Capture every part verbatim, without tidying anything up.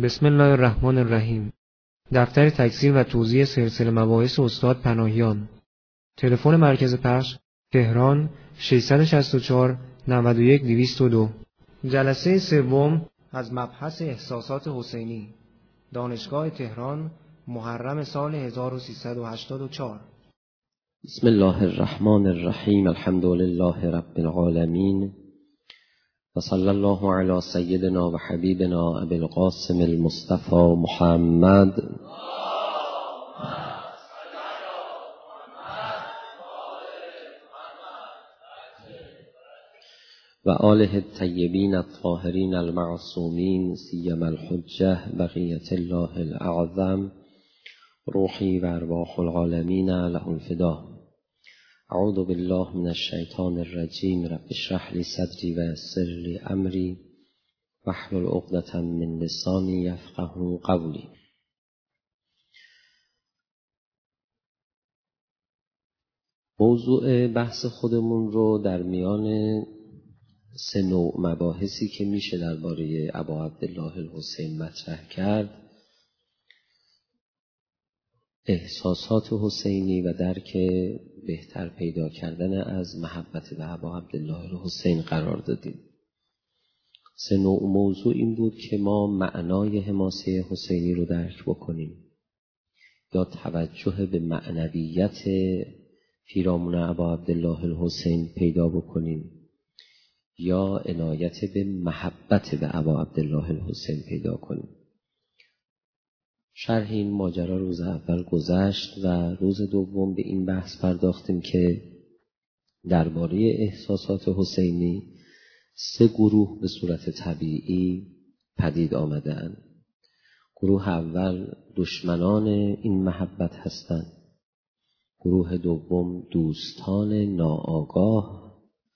بسم الله الرحمن الرحیم. دفتر تکثیر و توزیع سلسله مباحث استاد پناهیان. تلفن مرکز پخش تهران ششصد و شصت و چهار نود و یک دویست و دو. جلسه سوم از مبحث احساسات حسینی، دانشگاه تهران، محرم سال هزار و سیصد و هشتاد و چهار. بسم الله الرحمن الرحیم. الحمد لله رب العالمین و صلی الله علی سیدنا و حبیبنا ابی القاسم المصطفى محمد و آله الطیبین الطاهرین المعصومین سیما الحجة بقیة الله الاعظم روحی و ارواح العالمین له الفدا. اعوذ بالله من الشیطان الرجیم. رب اشرح لی صدری و یسر لی امری واحلل عقدة من لسانی یفقهوا قولی. موضوع بحث خودمون رو در میان سه نوع مباحثی که میشه درباره ابا عبدالله الحسین مطرح کرد، احساسات حسینی و درک بهتر پیدا کردن از محبت به ابا عبدالله الحسین قرار دادیم. سه نوع موضوع این بود که ما معنای حماسه حسینی رو درک بکنیم، یا توجه به معنویت پیرامون ابا عبدالله الحسین پیدا بکنیم، یا عنایت به محبت به ابا عبدالله الحسین پیدا کنیم. شرح این ماجرا روز اول گذشت و روز دوم به این بحث پرداختیم که درباره احساسات حسینی سه گروه به صورت طبیعی پدید آمده‌اند. گروه اول دشمنان این محبت هستند. گروه دوم دوستان ناآگاه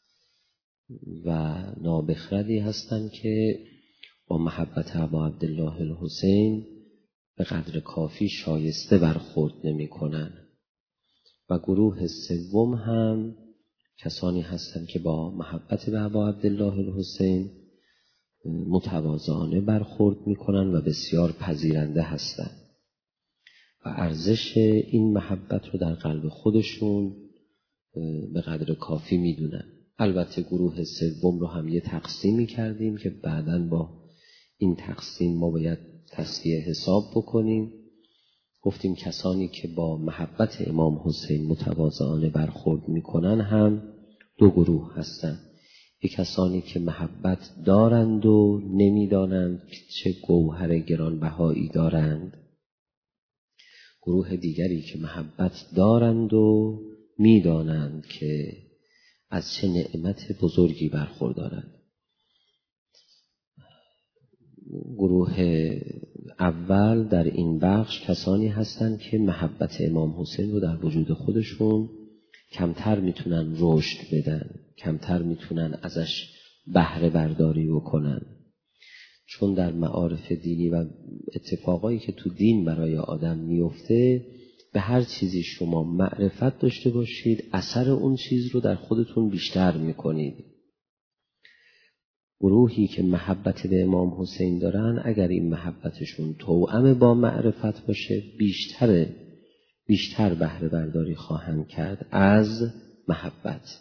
و نابخردی هستند که با محبت ابا عبدالله الحسین به قدر کافی شایسته برخورد نمی کنن. و گروه سوم هم کسانی هستند که با محبت به ابا عبدالله الحسین متواضعانه برخورد می کنن و بسیار پذیرنده هستند و ارزش این محبت رو در قلب خودشون به قدر کافی می دونن. البته گروه سوم رو هم یه تقسیمی کردیم که بعداً با این تقسیم ما باید تصفیه حساب بکنیم. گفتیم کسانی که با محبت امام حسین متواضعانه برخورد میکنن هم دو گروه هستند. یک کسانی که محبت دارند و نمیدانند چه گوهر گرانبهایی دارند. گروه دیگری که محبت دارند و میدانند که از چه نعمت بزرگی برخوردارند. گروه اول در این بخش کسانی هستند که محبت امام حسین رو در وجود خودشون کمتر میتونن رشد بدن، کمتر میتونن ازش بهره برداری بکنن، چون در معارف دینی و اتفاقایی که تو دین برای آدم میفته به هر چیزی شما معرفت داشته باشید اثر اون چیز رو در خودتون بیشتر میکنید. گروهی که محبت به امام حسین دارن اگر این محبتشون توأم با معرفت باشه بیشتر بیشتر بهره برداری خواهند کرد از محبت.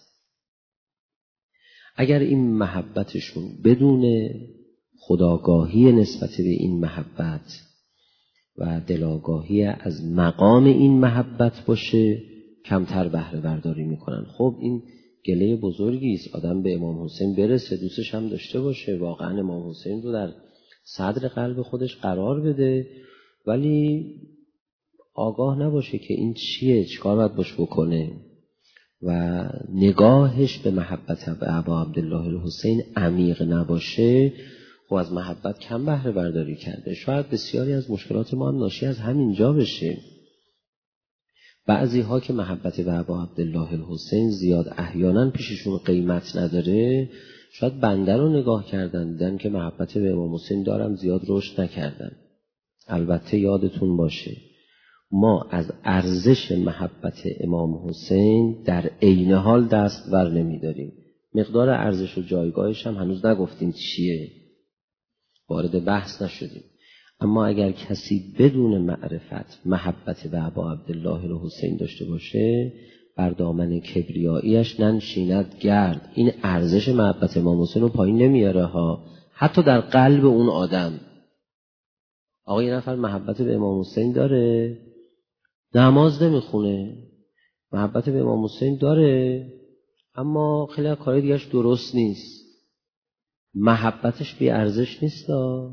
اگر این محبتشون بدون خودآگاهی نسبت به این محبت و دلاگاهی از مقام این محبت باشه کمتر بهره برداری میکنن. خب این گله بزرگی است. آدم به امام حسین برسه، دوستش هم داشته باشه، واقعا امام حسین رو در صدر قلب خودش قرار بده، ولی آگاه نباشه که این چیه، چیکار باید باش بکنه و نگاهش به محبت به ابا عبدالله الحسین عمیق نباشه، خب از محبت کم بهره برداری کرده. شاید بسیاری از مشکلات ما هم ناشی از همینجا بشه. بعضی ها که محبت به ابا عبدالله الحسین زیاد احیانا پیششون قیمت نداره، شاید بنده رو نگاه کردن دیدن که محبت به امام حسین دارم زیاد رشد نکردن. البته یادتون باشه ما از ارزش محبت امام حسین در عین حال دست ور نمی داریم. مقدار ارزش و جایگاهش هم هنوز نگفتیم چیه، وارد بحث نشدیم. اما اگر کسی بدون معرفت محبت به ابا عبدالله الحسین داشته باشه، بر دامن کبریاییش ننشیند گرد. این ارزش محبت امام حسین رو پایین نمیاره ها، حتی در قلب اون آدم. آقا یه نفر محبت به امام حسین داره، نماز نمیخونه، محبت به امام حسین داره اما خیلی از کارهای دیگه‌اش درست نیست، محبتش بی ارزش نیست.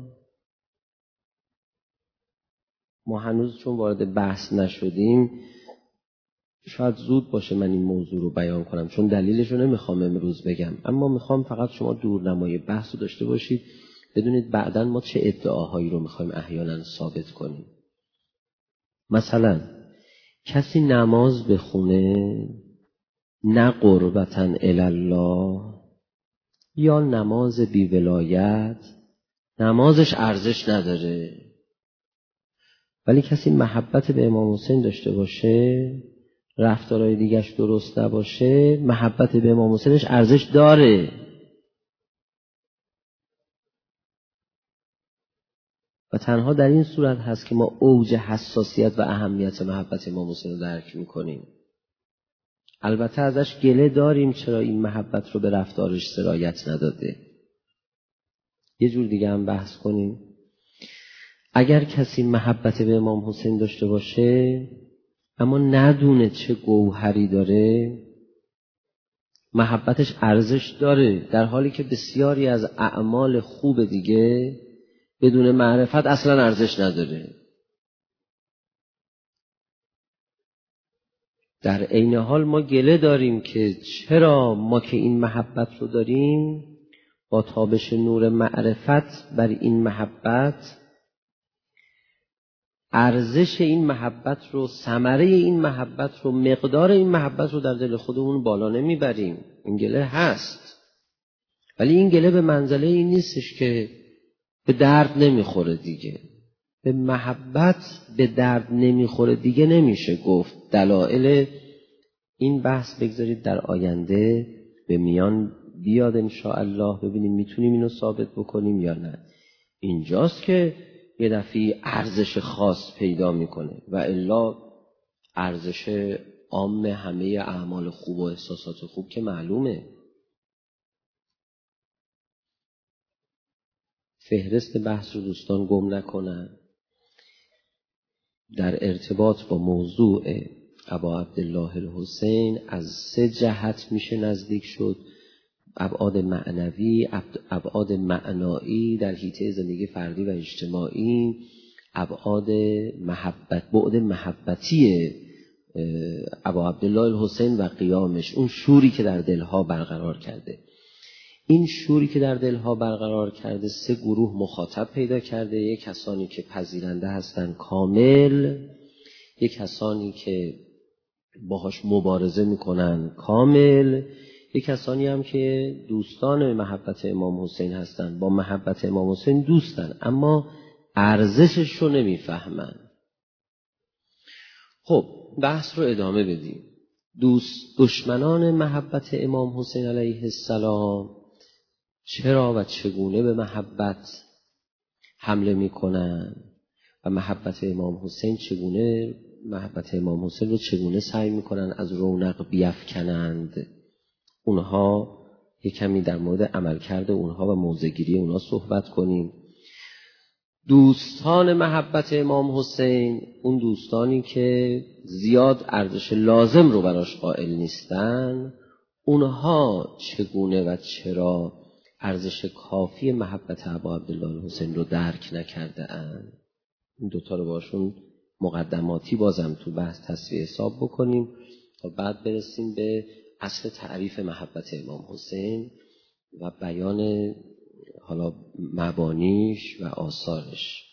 ما هنوز چون وارد بحث نشدیم شاید زود باشه من این موضوع رو بیان کنم، چون دلیلش رو نمیخوام امروز بگم، اما میخوام فقط شما دورنمای بحث رو داشته باشید، بدونید بعداً ما چه ادعاهایی رو میخوایم احیانا ثابت کنیم. مثلا کسی نماز بخونه نه قربتاً الله یا نماز بی ولایت، نمازش ارزش نداره. ولی کسی محبت به امام حسین داشته باشه، رفتارهای دیگه‌اش درست نباشه، محبت به امام حسینش ارزش داره. و تنها در این صورت هست که ما اوج حساسیت و اهمیت محبت امام حسین رو درک میکنیم. البته ازش گله داریم چرا این محبت رو به رفتارش سرایت نداده. یه جور دیگه هم بحث کنیم. اگر کسی محبت به امام حسین داشته باشه اما ندونه چه گوهری داره، محبتش ارزش داره، در حالی که بسیاری از اعمال خوب دیگه بدون معرفت اصلا ارزش نداره. در عین حال ما گله داریم که چرا ما که این محبت رو داریم با تابش نور معرفت بر این محبت، ارزش این محبت رو، ثمره این محبت رو، مقدار این محبت رو در دل خودمون بالا نمیبریم. این گله هست، ولی این گله به منزله این نیستش که به درد نمیخوره دیگه. به محبت به درد نمیخوره دیگه نمیشه گفت. دلایل این بحث بگذارید در آینده به میان بیاد انشاءالله، ببینیم میتونیم اینو ثابت بکنیم یا نه. اینجاست که یه دفعه ارزش خاص پیدا میکنه و الا ارزش عام همه اعمال خوب و احساسات خوب که معلومه. فهرست بحث رو دوستان گم نکنن. در ارتباط با موضوع ابا عبدالله الحسین از سه جهت میشه نزدیک شد: ابعاد معنوی، ابعاد معنایی در حیطه زندگی فردی و اجتماعی، ابعاد محبت، بعد محبتی ابا عبدالله الحسین و قیامش، اون شوری که در دلها برقرار کرده. این شوری که در دلها برقرار کرده سه گروه مخاطب پیدا کرده: یک کسانی که پذیرنده هستن کامل، یک کسانی که باهاش مبارزه میکنن کامل، یک کسانی هم که دوستان محبت امام حسین هستن، با محبت امام حسین دوستن اما ارزشش رو نمیفهمن. خب بحث رو ادامه بدیم. دوست دشمنان محبت امام حسین علیه السلام چرا و چگونه به محبت حمله میکنن و محبت امام حسین چگونه محبت امام حسین رو چگونه سعی میکنن از رونق بیفکنند. اونها یک کمی در مورد عملکرد اونها و موضع‌گیری اونها صحبت کنیم. دوستان محبت امام حسین، اون دوستانی که زیاد ارزش لازم رو براش قائل نیستن، اونها چگونه و چرا ارزش کافی محبت ابا عبدالله الحسین رو درک نکرده اند. این دوتا رو باشون مقدماتی بازم تو بحث تصفیه حساب بکنیم تا بعد برسیم به اصل تعریف محبت امام حسین و بیان حالا مبانیش و آثارش.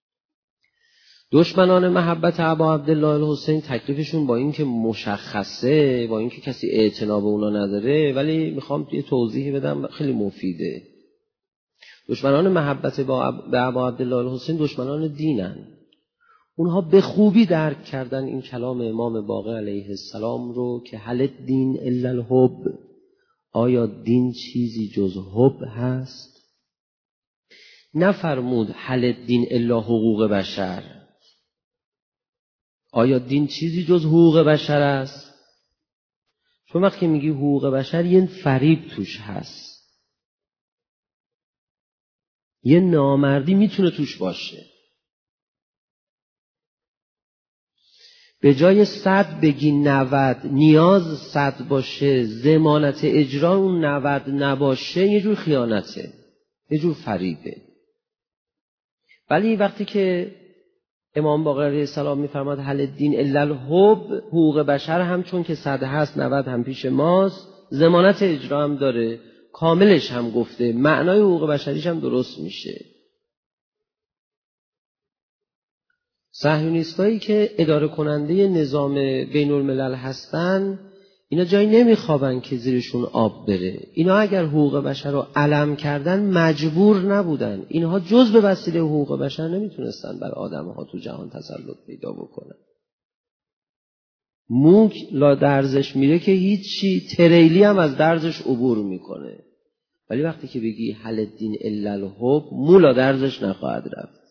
دشمنان محبت ابا عبدالله الحسین تکلیفشون با این که مشخصه، با این که کسی اعتنا به اونا نداره، ولی میخوام یه توضیح بدم خیلی مفیده. دشمنان محبت به ابا عبدالله الحسین دشمنان دینن. اونها به خوبی درک کردن این کلام امام باقر علیه السلام رو که هل الدین الا الحب، آیا دین چیزی جز حب هست؟ نفرمود هل الدین الا حقوق بشر. آیا دین چیزی جز حقوق بشر است؟ چون وقتی میگی حقوق بشر یه فریب توش هست، یه نامردی میتونه توش باشه. به جای صد بگی نود، نیاز صد باشه، ضمانت اجرا اون نود نباشه، یه جور خیانته، یه جور فریبه. ولی وقتی که امام باقر علیه السلام میفرماد هل الدین الا الحب، حقوق بشر هم چون که صد هست نود هم پیش ماست، ضمانت اجرا هم داره، کاملش هم گفته، معنای حقوق بشریش هم درست میشه. صهیونیستایی که اداره کننده نظام بین الملل هستن، اینا جایی نمیخوابن که زیرشون آب بره. اینا اگر حقوق بشر رو علم کردن مجبور نبودن. اینها جز به وسیله حقوق بشر نمیتونستن بر آدمها تو جهان تسلط پیدا بکنن. موک لا درزش میره که هیچی، تریلی هم از درزش عبور میکنه. ولی وقتی که بگی هل الدین الا الحب، مولا درزش نخواهد رفت.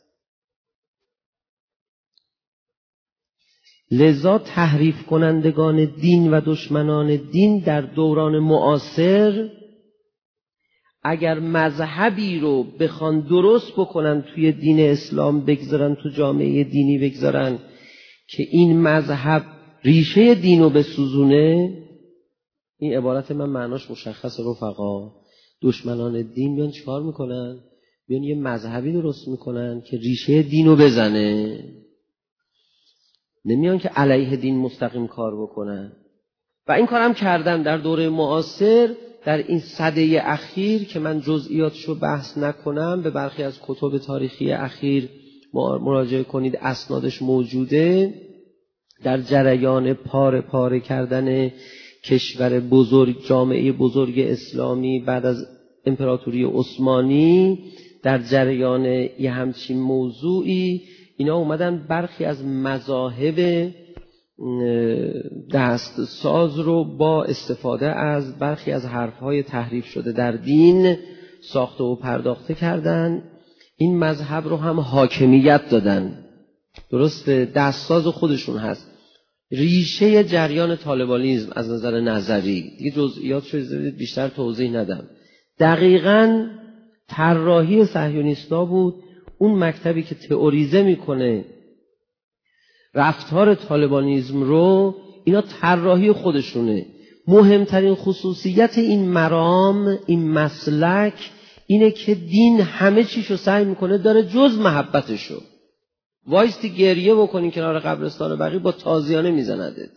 لذا تحریف کنندگان دین و دشمنان دین در دوران معاصر اگر مذهبی رو بخوان درست بکنن توی دین اسلام بگذارن، تو جامعه دینی بگذارن که این مذهب ریشه دین رو بسوزونه، این عبارت من معناش مشخص رفقا. دشمنان دین بیان چیکار میکنن؟ بیان یه مذهبی درست میکنن که ریشه دین رو بزنه، نمیان که علیه دین مستقیم کار بکنن. و این کارم کردن در دوره معاصر. در این سده اخیر که من جزئیاتشو بحث نکنم، به برخی از کتب تاریخی اخیر مراجعه کنید، اسنادش موجوده. در جریان پاره پاره کردن کشور بزرگ، جامعه بزرگ اسلامی بعد از امپراتوری عثمانی، در جریان یه همچین موضوعی اینا اومدن برخی از مذاهب دست ساز رو با استفاده از برخی از حرفهای تحریف شده در دین ساخته و پرداخته کردن. این مذهب رو هم حاکمیت دادن. درسته، دست ساز خودشون هست. ریشه جریان طالبانیسم از نظر نظری، دیگه جزئیات شو بیشتر توضیح ندم، دقیقاً طراحی صهیونیستا بود. اون مکتبی که تئوریزه میکنه رفتار طالبانیسم رو، اینا طراحی خودشونه. مهمترین خصوصیت این مرام، این مسلک، اینه که دین همه چیشو سعی میکنه داره جز محبتشو. وایستی گریه بکنین کنار قبرستان بقیع، با تازیانه میزندت.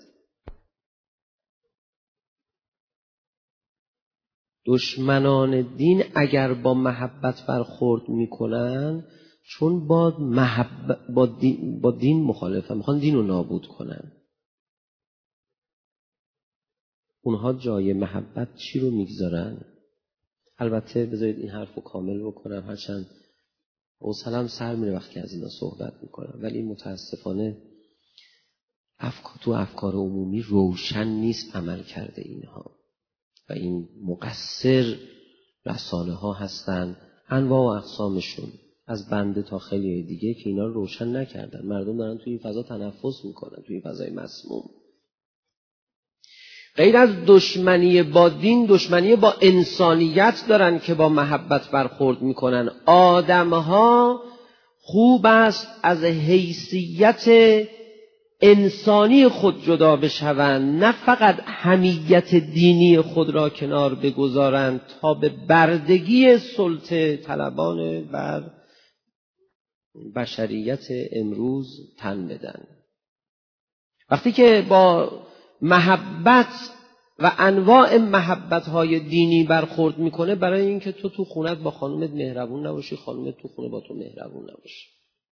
دشمنان دین اگر با محبت برخورد میکنن، چون با محبت با دین, با دین مخالفن، میخوان دین رو نابود کنن. اونها جای محبت چی رو میگذارن؟ البته بذارید این حرف رو کامل بکنم، هرچند حوصله‌ام سر میره وقتی از اینا صحبت میکنم، ولی متاسفانه افکار تو افکار عمومی روشن نیست عمل کرده اینها و این مقصر رسانه ها هستن، انواع و اقسامشون، از بنده تا خیلی دیگه که اینا رو روشن نکردن. مردم دارن توی این فضا تنفس میکنن، توی این فضای مسموم. غیر از دشمنی با دین، دشمنی با انسانیت دارن که با محبت برخورد میکنن. آدمها خوب است از حیثیت انسانی خود جدا بشوند، نه فقط حمیت دینی خود را کنار بگذارند تا به بردگی سلطه طلبان بر بشریت امروز تن بدن. وقتی که با محبت و انواع محبت‌های دینی برخورد میکنه، برای اینکه تو تو خونت با خانومت مهربون نباشی، خانومت تو خونه با تو مهربون نباشی.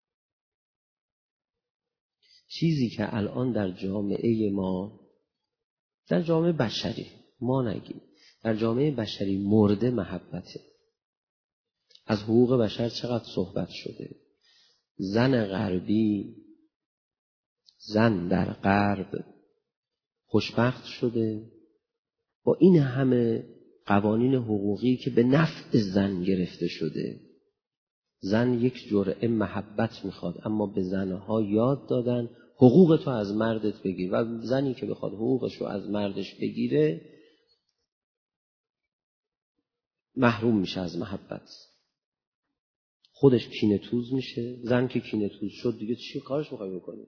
چیزی که الان در جامعه ما، در جامعه بشری، ما نگیم، در جامعه بشری مرده محبته. از حقوق بشر چقدر صحبت شده. زن غربی، زن در غرب خوشبخت شده با این همه قوانین حقوقی که به نفع زن گرفته شده. زن یک جرعه محبت میخواد، اما به زنها یاد دادن حقوق تو از مردت بگیر، و زنی که بخواد حقوقش رو از مردش بگیره محروم میشه از محبت، خودش کینه توز میشه. زن که کینه توز شد دیگه چی کارش میخوای بکنی؟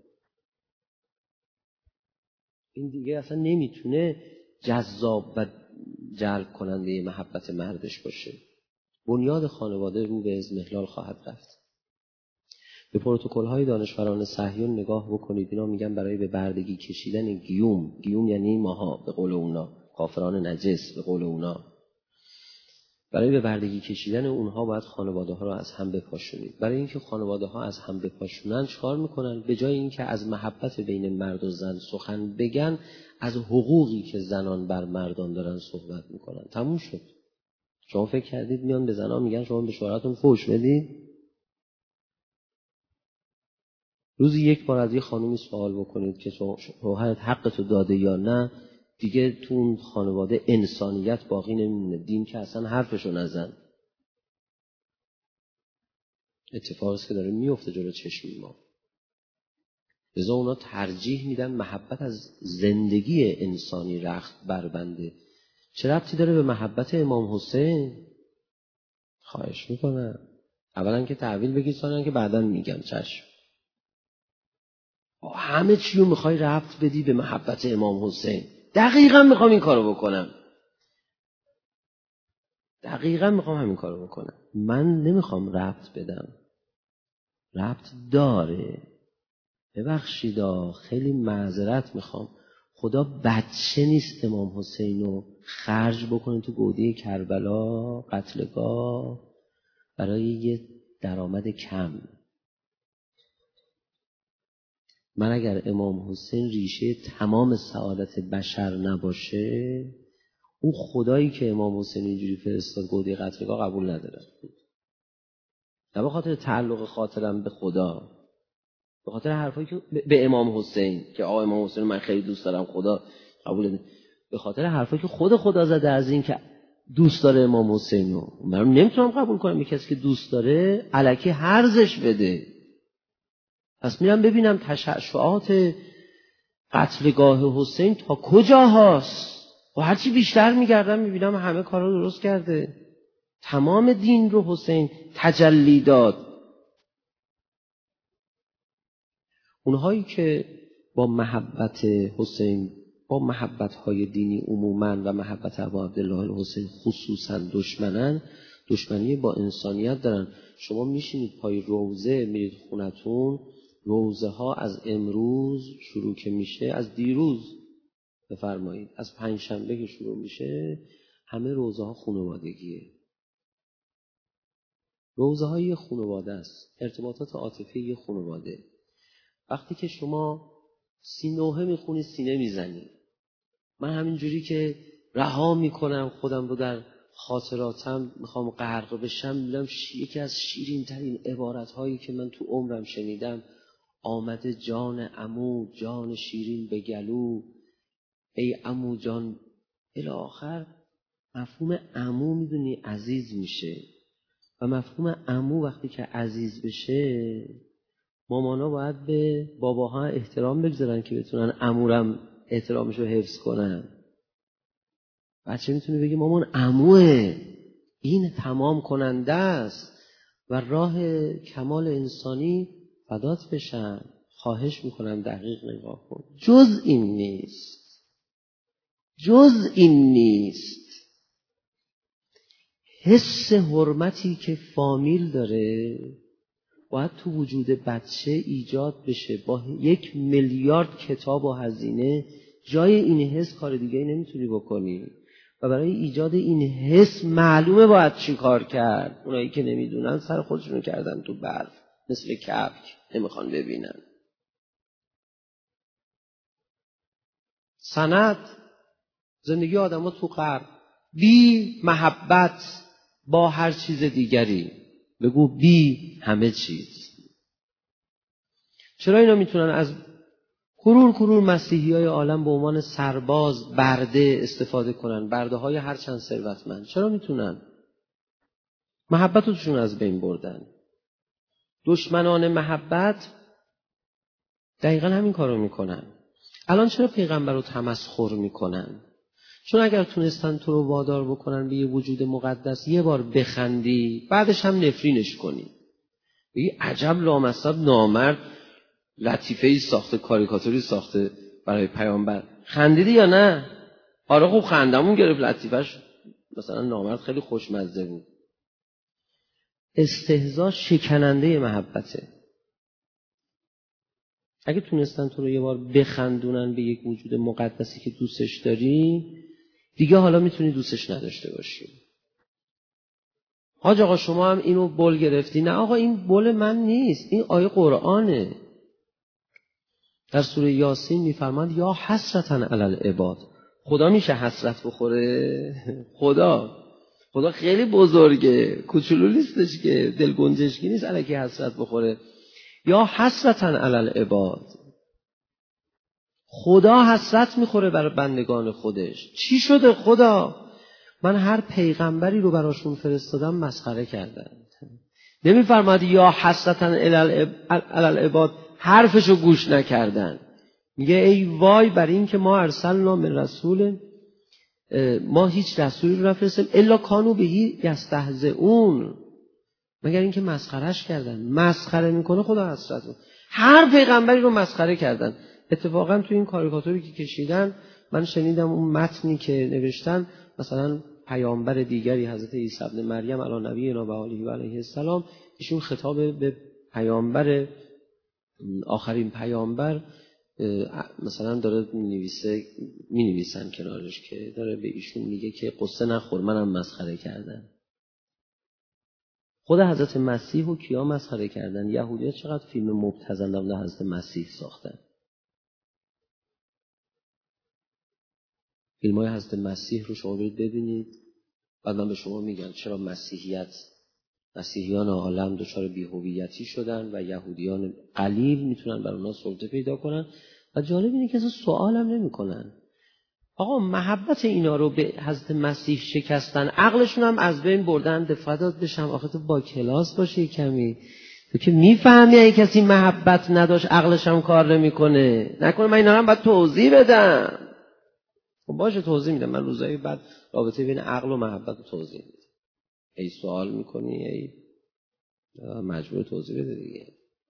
این دیگه اصلا نمیتونه جذاب و جلب کننده محبت مردش باشه. بنیاد خانواده رو به اضمحلال خواهد رفت. به پروتکل‌های دانشوران صهیون نگاه بکنید، اینا میگن برای به بردگی کشیدن گیوم، گیوم یعنی ماها به قول اونا، کافران نجس به قول اونا، برای به بردگی کشیدن اونها باید خانواده ها رو از هم بپاشونید. برای اینکه خانواده ها از هم بپاشونن چکار میکنن؟ به جای اینکه از محبت بین مرد و زن سخن بگن، از حقوقی که زنان بر مردان دارن صحبت میکنن. تموم شد. شما فکر کردید میان به زنان میگن شما به شوهرتون فحش بدید؟ روزی یک بار از یه خانومی سوال بکنید که شوهرت حقتو داده یا نه، دیگه تو اون خانواده انسانیت باقی نمیمونه. دین که اصلا حرفشو نزن. اتفاقی که داره میفته جلو چشم ما. لذا اونا ترجیح میدن محبت از زندگی انسانی رخت بربنده. چه ربطی داره به محبت امام حسین؟ خواهش میکنم اولا که تحویل بگید، ثانیا که بعداً میگم چشم. همه چی رو میخوای ربط بدی به محبت امام حسین. دقیقاً میخوام این کارو بکنم. دقیقاً میخوام همین کارو بکنم. من نمیخوام ربط بدم. ربط داره. ببخشیدا خیلی معذرت میخوام. خدا بچه نیست امام حسین رو خرج بکنه تو گودی کربلا قتلگاه برای یه درآمد کم. من اگر امام حسین ریشه تمام سعادت بشر نباشه، اون خدایی که امام حسین اینجوری فرستاد گودی قتلگاه قبول ندارم. نه به خاطر تعلق خاطرم به خدا، به خاطر حرفایی که به امام حسین که آقا امام حسین من خیلی دوست دارم خدا قبول نده، به خاطر حرفایی که خود خدا زده از این که دوست داره امام حسین رو. من نمیتونم قبول کنم یک کسی که دوست داره الکی هرزش بده. پس میرم ببینم تشعشعات قتلگاه حسین تا کجا هست و هرچی بیشتر میگردم میبینم همه کارا درست کرده. تمام دین رو حسین تجلی داد. اونهایی که با محبت حسین، با محبت‌های دینی عموماً و محبت ابا عبدالله الحسین خصوصاً دشمنن، دشمنی با انسانیت دارن. شما میشینید پای روزه میرید خونتون، روزه ها از امروز شروع که میشه، از دیروز بفرمایید، از پنجشنبه که شروع میشه، همه روزه ها خانوادگیه. روزه های یه خانواده است. ارتباطات عاطفی یه خانواده. وقتی که شما سینوحه میخونی سینه میزنی. من همینجوری که رها میکنم خودم رو در خاطراتم میخوام غرق بشم، میبینم یکی از شیرین ترین عبارت هایی که من تو عمرم شنیدم، آمده جان عمو جان شیرین به گلو، ای عمو جان الی آخر. مفهوم عمو میدونی عزیز میشه و مفهوم عمو وقتی که عزیز بشه، مامانا باید به باباها احترام بگذارن که بتونن عمورم احترامشو حفظ کنن. بچه میتونه بگه مامان عموه، این تمام کننده است و راه کمال انسانی فدات بشن. خواهش میکنم دقیق نگاه کن. جز این نیست، جز این نیست. حس حرمتی که فامیل داره باید تو وجود بچه ایجاد بشه. با یک میلیارد کتاب و هزینه جای این حس کار دیگه نمیتونی بکنی و برای ایجاد این حس معلومه باید چی کار کرد. اونایی که نمیدونن سر خودشونو کردن تو برف مثل کپک، نمیخوان ببینن. سند زندگی آدم ها تو غرب بی محبت با هر چیز دیگری، بگو بی همه چیز. چرا اینا میتونن از کرور کرور مسیحی های عالم به عنوان سرباز برده استفاده کنن، برده های هر چند ثروتمند؟ چرا میتونن؟ محبتشون از بین بردن. دشمنان محبت دقیقا همین کارو میکنن. الان چرا پیغمبر رو تمسخر میکنن؟ چون اگر تونستن تو رو وادار بکنن به یه وجود مقدس، یه بار بخندی بعدش هم نفرینش کنی، بگی عجب لامصب نامرد لطیفه‌ای ساخته، کاریکاتوری ساخته برای پیامبر. خندیدی یا نه؟ آره خوب خندمون گرفت، لطیفش مثلا نامرد خیلی خوشمزه بود. استهزا شکننده محبته. اگه تونستن تو رو یه بار بخندونن به یک وجود مقدسی که دوستش داری، دیگه حالا میتونی دوستش نداشته باشی. حاج آقا شما هم اینو بول گرفتی. نه آقا این بول من نیست، این آیه قرآنه. در سوره یاسین میفرماند یا حسرتن علی العباد. خدا میشه حسرت بخوره؟ خدا خدا خیلی بزرگه، کوچولو نیستش که دل گنجشکی نیست الکی حسرت بخوره. یا حسرتن علی العباد. خدا حسرت میخوره برای بندگان خودش. چی شده خدا؟ من هر پیغمبری رو براشون فرستادم مسخره کردن. نمیفرماد یا حسرتن علی العباد حرفشو گوش نکردن. میگه ای وای بر این که ما ارسلنا من رسول، ما هیچ رسولی رو نفرستیم الا کانوا بهی یستهزئون، مگر اینکه مسخرهش کردن. مسخره میکنه خدا حسرت رو. هر پیغمبری رو مسخره کردن. اتفاقا تو این کاریکاتوری که کشیدن من شنیدم اون متنی که نوشتن، مثلا پیامبر دیگری حضرت عیسی ابن مریم علی نبینا و آله و علیه السلام، ایشون خطاب به پیامبر آخرین پیامبر مثلا داره می‌نویسه، می‌نویسن کنارش که داره به ایشون میگه که قصه نخور منم مسخره کردن. خود حضرت مسیح رو کیا مسخره کردن؟ یهودی‌ها چقدر فیلم مبتذل در مورد حضرت مسیح ساختن. فیلم‌های حضرت مسیح رو شما برید ببینید، بعد من به شما میگم چرا مسیحیت مسیحیان عالم دچار بی‌هویتی شدن و یهودیان قلیل میتونن بر اونها سلطه پیدا کنن. و جالب اینه که اصلا سوال هم نمی‌کنن. آقا محبت اینا رو به حضرت مسیح شکستن، عقلشون هم از بین بردن. دفعات بشم آخه تو با کلاس باشی کمی، تو که میفهمی اگه کسی محبت نداشت عقلش هم کار نمیکنه. نکنه من اینا رو هم باید توضیح بدم. خب باشه توضیح میدم. من روزایی بعد رابطه بین عقل و محبت رو توضیح میدم. ای سوال میکنی ای مجبور توضیح بده دیگه.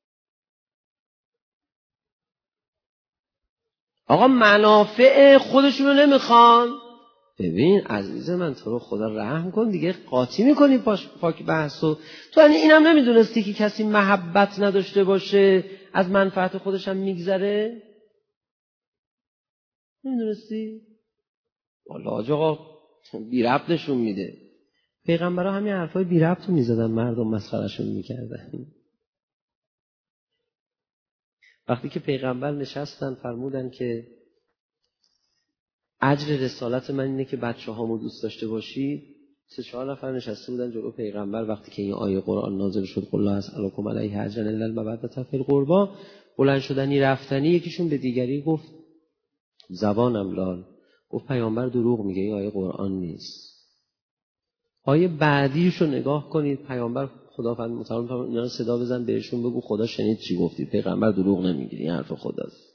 آقا منافع خودشونو نمیخوان. ببین عزیز من تو رو خدا رحم کن دیگه، قاطی میکنی پاش پاک بحثو. تو یعنی اینم نمیدونستی که کسی محبت نداشته باشه از منفعت خودش هم میگذره؟ نمیدونستی؟ والله آقا بی ربط نشون میده. پیغمبرها همین حرفای بی ربط رو میزدن، مردم مسخرهشون میکردن. وقتی که پیغمبر نشستن فرمودن که اجر رسالت من اینه که بچه هامو دوست داشته باشی، سه چهار نفر نشسته بودن جلو پیغمبر. وقتی که این آیه قرآن نازل شد قل لا اسألکم علیه اجرا الا المودة فی القربى، بلند شدنی رفتنی یکیشون به دیگری گفت زبانم لال، گفت پیامبر دروغ میگه، این آیه قرآن نیست. آیه بعدیشو نگاه کنید، پیامبر خداوند متعال اینا صدا بزن بهشون بگو خدا شنید چی گفتی، پیغمبر دروغ نمیگه، این حرف خداست.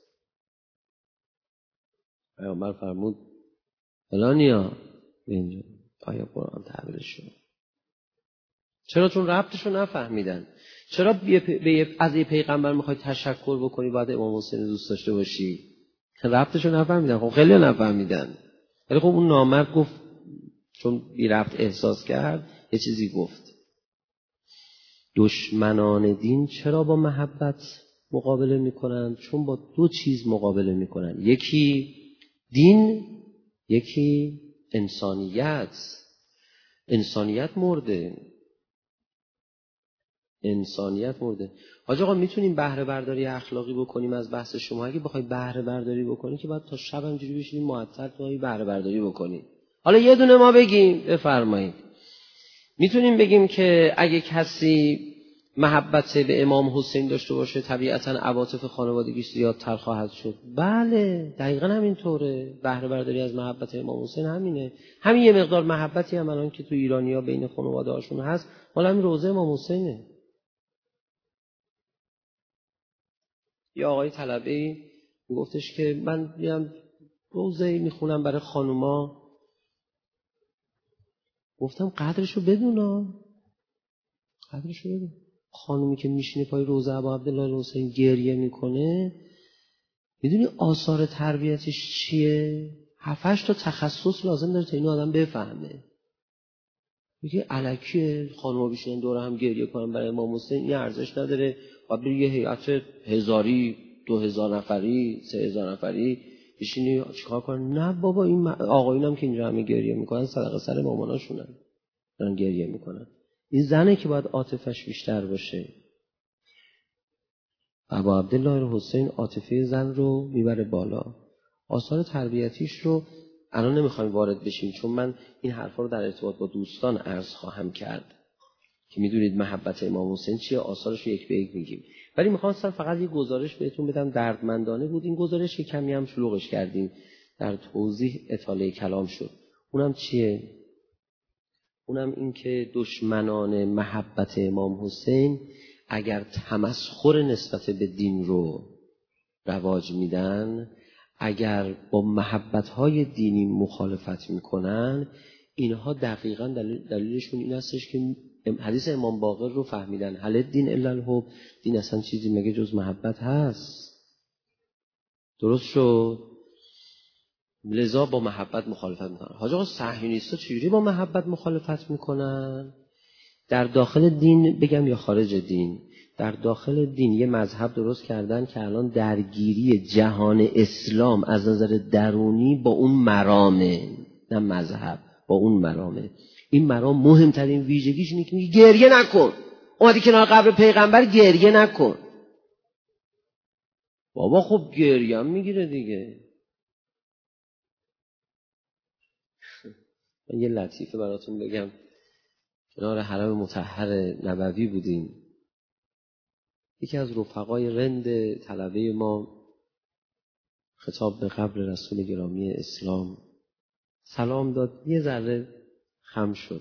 پیامبر فرمود فلانیا اینجا آیه قرآن تعبیرش شد. چرا؟ چون ربطشو نفهمیدن. چرا به از یه پیغمبر میخوای تشکر بکنی بعد امام حسین دوست داشته باشی؟ ربطشو نفهمیدن. خب خیلی نفهمیدن. ولی خب اون نامرد گفت، چون بی ربط احساس کرد یه چیزی گفت. دشمنان دین چرا با محبت مقابله میکنن؟ چون با دو چیز مقابله میکنن، یکی دین، یکی انسانیت. انسانیت مرده. انسانیت مرده. حاج آقا میتونیم بهره برداری اخلاقی بکنیم از بحث شما؟ اگه بخوای بهره برداری بکنی که باید تا شب همجوری بشینیم معطل تا بهره برداری بکنیم. حالا یه دونه ما بگیم، بفرمایید. میتونیم بگیم که اگه کسی محبت به امام حسین داشته باشه طبیعتاً عواطف خانوادگیش زیادتر خواهد شد. بله دقیقاً همینطوره. بهره برداری از محبت امام حسین همینه. همین یه مقدار محبتی هم الان که تو ایرانی‌ها بین خانواده‌هاشون هست مال همین روزه امام حسینه. یه آقای طلبه‌ای میگفتش که من میام روزه میخونم برای خانوما. گفتم قدرشو بدونا، قدرشو بدون. خانومی که میشینه پای روزه ابا عبدالله حسین گریه میکنه، میدونی آثار تربیتش چیه؟ هفتش تا تخصص لازم داره تا این آدم بفهمه. میگه الکیه خانوما بشینن دور هم گریه کنن برای امام حسین، این ارزش نداره. باید بری یه هیئت هزاری، دو هزار نفری، سه هزار نفری بشینی چیکار کنن؟ نه بابا، این آقایونم که اینجا همه گریه میکنن صدقه سر ماماناشونن، دارن گریه میکنن. این زنه که باید عاطفش بیشتر باشه. ابا عبدالله حسین عاطفه زن رو میبره بالا. آثار تربیتیش رو الان نمیخوایم وارد بشیم، چون من این حرفا رو در ارتباط با دوستان عرض خواهم کرد که میدونید محبت امام حسین چیه، آثارش رو یک به یک میگیم. ولی میخواستم فقط یه گزارش بهتون بدم، دردمندانه بود این گزارش، که کمی هم شلوغش کردیم، در توضیح اطاله کلام شد. اونم چیه؟ اونم این که دشمنان محبت امام حسین اگر تمسخر نسبت به دین رو رواج میدن، اگر با محبت‌های دینی مخالفت میکنن، اینها دقیقاً دلیل دلیلشون این هستش که حدیث امام باقر رو فهمیدن، هل الدین الا الحب، دین اصلا چیزی مگه جز محبت هست؟ درست شد؟ لذا با محبت مخالفت میکنن. حاج آقا صهیونیستا چجوری با محبت مخالفت میکنن؟ در داخل دین بگم یا خارج دین؟ در داخل دین یه مذهب درست کردن که الان درگیری جهان اسلام از نظر درونی با اون مرامه، نه مذهب، با اون مرامه. این مرام مهمترین ویژگیش اینه که میگه گریه نکن، اومدی کنار قبر پیغمبر گریه نکن. بابا خب گریه هم میگیره دیگه. من یه لطیفه براتون بگم. کنار حرم مطهر نبوی بودیم، یکی از رفقای رند طلبه ما خطاب به قبر رسول گرامی اسلام سلام داد، یه ذره خم شد.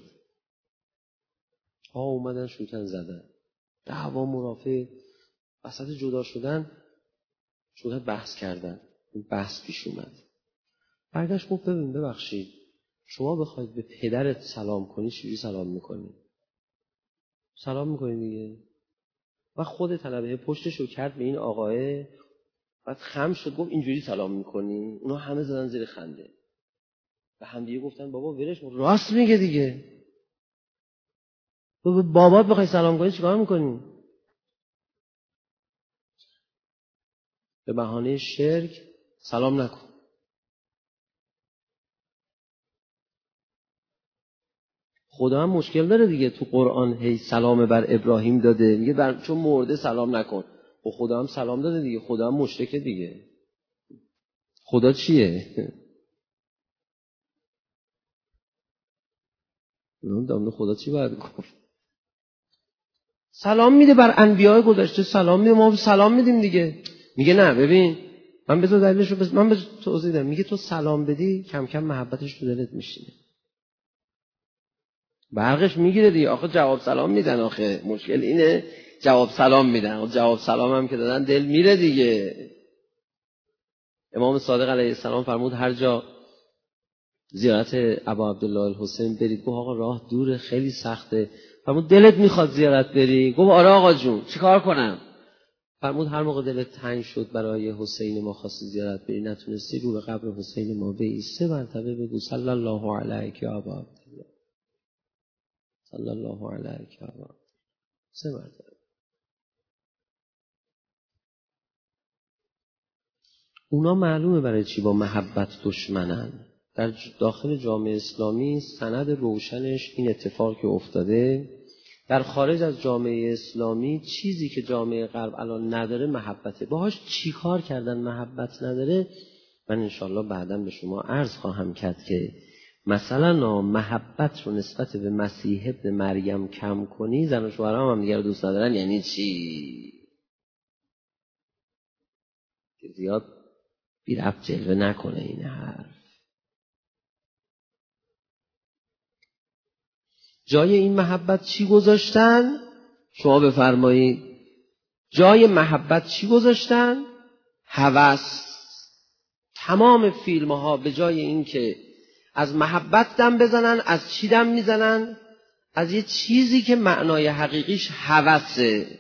ها اومدن شوتن زدن، دعوا مرافع، وسط جدا شدن شدن بحث کردن، بحث پیش اومد. برگشت گفت ببین ببخشید، شما بخواید به پدرت سلام کنی چجوری سلام میکنی؟ سلام میکنی دیگه. و خود طلبه پشتش رو کرد به این آقاه، بعد خم شد گفت اینجوری سلام میکنی؟ اونا همه زدن زیر خنده و هم دیگه گفتن بابا ولش کن، راست میگه دیگه. تو به بابات بخوای سلام کنی چیکار میکنی؟ به بهانه شرک سلام نکن. خدا هم مشکل داره دیگه، تو قرآن هی سلام بر ابراهیم داده، میگه بر چون مرده سلام نکن. و خدا هم سلام داده دیگه، خدا هم مشرکه دیگه. خدا چیه؟ نمیدونم خدا چی باید گفت. سلام میده بر انبیاء گذشته، سلام میده، ما سلام میدیم دیگه. میگه نه ببین من به تو دلیلش رو بس... من به تو توضیح دادم. میگه تو سلام بدی کم کم محبتش تو دلت میشینه، برقش میگیره دیگه. آخه جواب سلام میدن، آخه مشکل اینه جواب سلام میدن، آخه جواب سلام هم که دادن دل میره دیگه. امام صادق علیه السلام فرمود هر جا زیارت ابا عبدالله حسین برید، گفت آقا راه دوره خیلی سخته. فرمود دلت میخواد زیارت بری؟ گفت آره آقا جون چیکار کنم؟ فرمود هر موقع دلت تنگ شد برای حسین ما خواستی زیارت بری، نتونستی، رو به قبر حسین ما بایست، سه مرتبه بگو صلی الله علیک یا ابا عبدالله، صلی الله علیک یا ابا، سه مرتبه. اونا معلومه برای چی با محبت دشمنن. در داخل جامعه اسلامی سند روشنش این اتفاق که افتاده. در خارج از جامعه اسلامی چیزی که جامعه غرب الان نداره محبته. باهاش چی کار کردن محبت نداره؟ من انشالله بعداً به شما عرض خواهم کرد که مثلا محبت رو نسبت به مسیح ابن مریم کم کنی، زن و شوهر هم, هم دیگر دوست ندارن، یعنی چی؟ که زیاد بی ربط جلوه نکنه این حرف. جای این محبت چی گذاشتن؟ شما بفرمایید. جای محبت چی گذاشتن؟ هوس. تمام فیلم ها به جای این که از محبت دم بزنن، از چی دم میزنن؟ از یه چیزی که معنای حقیقیش هوسه.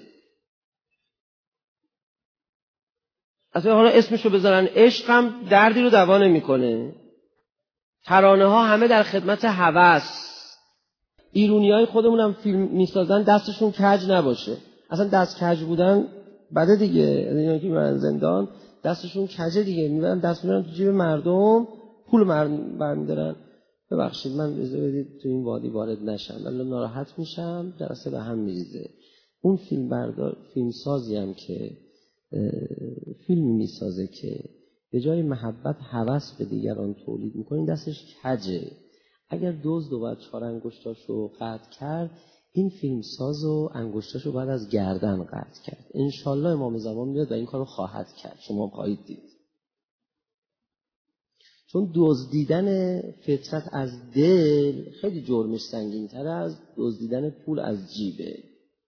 اصلا حالا اسمشو بذارن عشق هم دردی رو دوا نمیکنه. ترانه ها همه در خدمت هوس. ایرونی های خودمون هم فیلم میسازن دستشون کج نباشه. اصلا دست کج بودن بده دیگه. اینا که میرن زندان دستشون کجه دیگه، میبرن دست میبرن تو جیب مردم، پول برمیدارن. ببخشید من اجازه بدید تو این وادی وارد نشم، ولی ناراحت میشم، جلسه به هم میریزه. اون فیلم بردار فیلم سازی هم که فیلمی میسازه که به جای محبت هوس به دیگران تولید میکنه، دستش کجه. اگر دزد و باید چهار انگشتاشو قطع کرد، این فیلم ساز و انگشتاشو باید از گردن قطع کرد. انشالله امام زمان میاد و این کارو خواهد کرد، شما خواهید دید. چون دزدیدن فطرت از دل خیلی جرمش سنگین‌تره از دزدیدن پول از جیبه.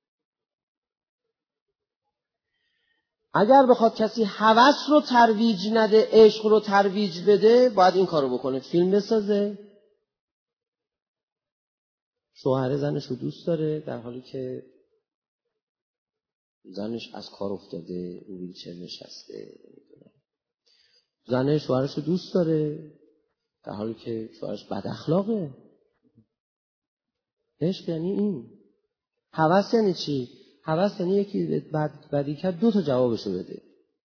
اگر بخواد کسی هوس رو ترویج نده، عشق رو ترویج بده، باید این کارو بکنه، فیلم بسازه. شوهر زنش رو دوست داره در حالی که زنش از کار افتاده، رو ویلچر نشسته. زنش شوهرش رو دوست داره در حالی که شوهرش بد اخلاقه. عشق یعنی این. هوس یعنی چی؟ هوس یعنی یکی بد بدی کرد دو تا جوابشو بده.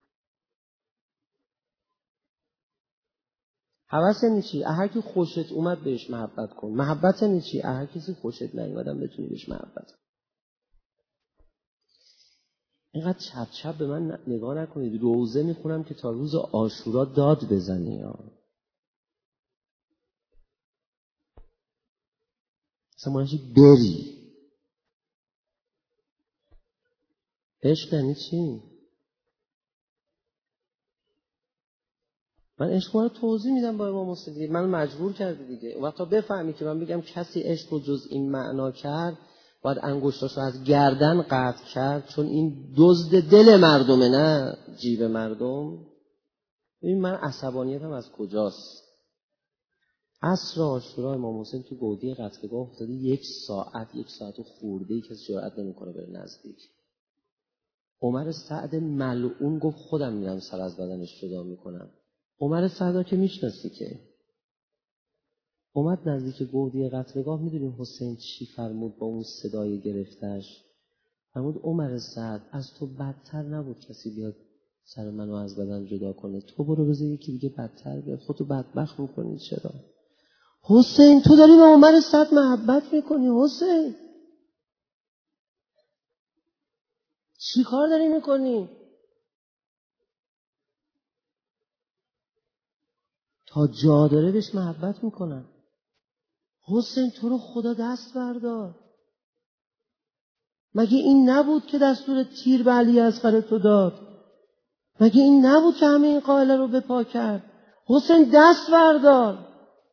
هوس یعنی چی؟ هر کی خوشت اومد بهش محبت کن. محبت یعنی چی؟ هر کسی خوشت نیومدم بتونی بهش محبت کن. اینقدر چپ چپ به من نگاه نکنید. روزه میخونم که تا روز عاشورا داد بزنی ها. اصلا مانشی بری. عشق یعنی چی؟ من عشق رو توضیح میدم با امام حسین. من مجبور کرده دیگه. اون وقت تا بفهمی که من بگم کسی عشق رو جز این معنا کرد، باید انگشتاشو از گردن قطع کرد، چون این دزد دل مردمه، نه جیب مردم. ببین من عصبانیتم از کجاست. عصر عاشورا امام حسین تو گودی قتلگاه افتاده، یک ساعت یک ساعت و خورده ای کسی جرئت نمیکنه بره نزدیک. عمر سعد ملعون گفت خودم میرم سر از بدنش جدا میکنم. عمر سعدا که میشناسی که اومد نزدیک گودی قتلگاه. میدونی حسین چی فرمود با اون صدای گرفتش؟ فرمود عمر سعد از تو بدتر نبود کسی بیاد سر منو از بدن جدا کنه، تو برو بذار یکی دیگه بدتر بیاد، خودتو بدبخت میکنی. چرا؟ حسین تو داری به عمر سعد محبت میکنی. حسین چی کار داری میکنی؟ تا جا داره بهش محبت میکنن. حسین تو رو خدا دست بردار. مگه این نبود که دستور تیر به علی اصغر تو داد؟ مگه این نبود که همه این قائله رو بپا کرد؟ حسین دست بردار.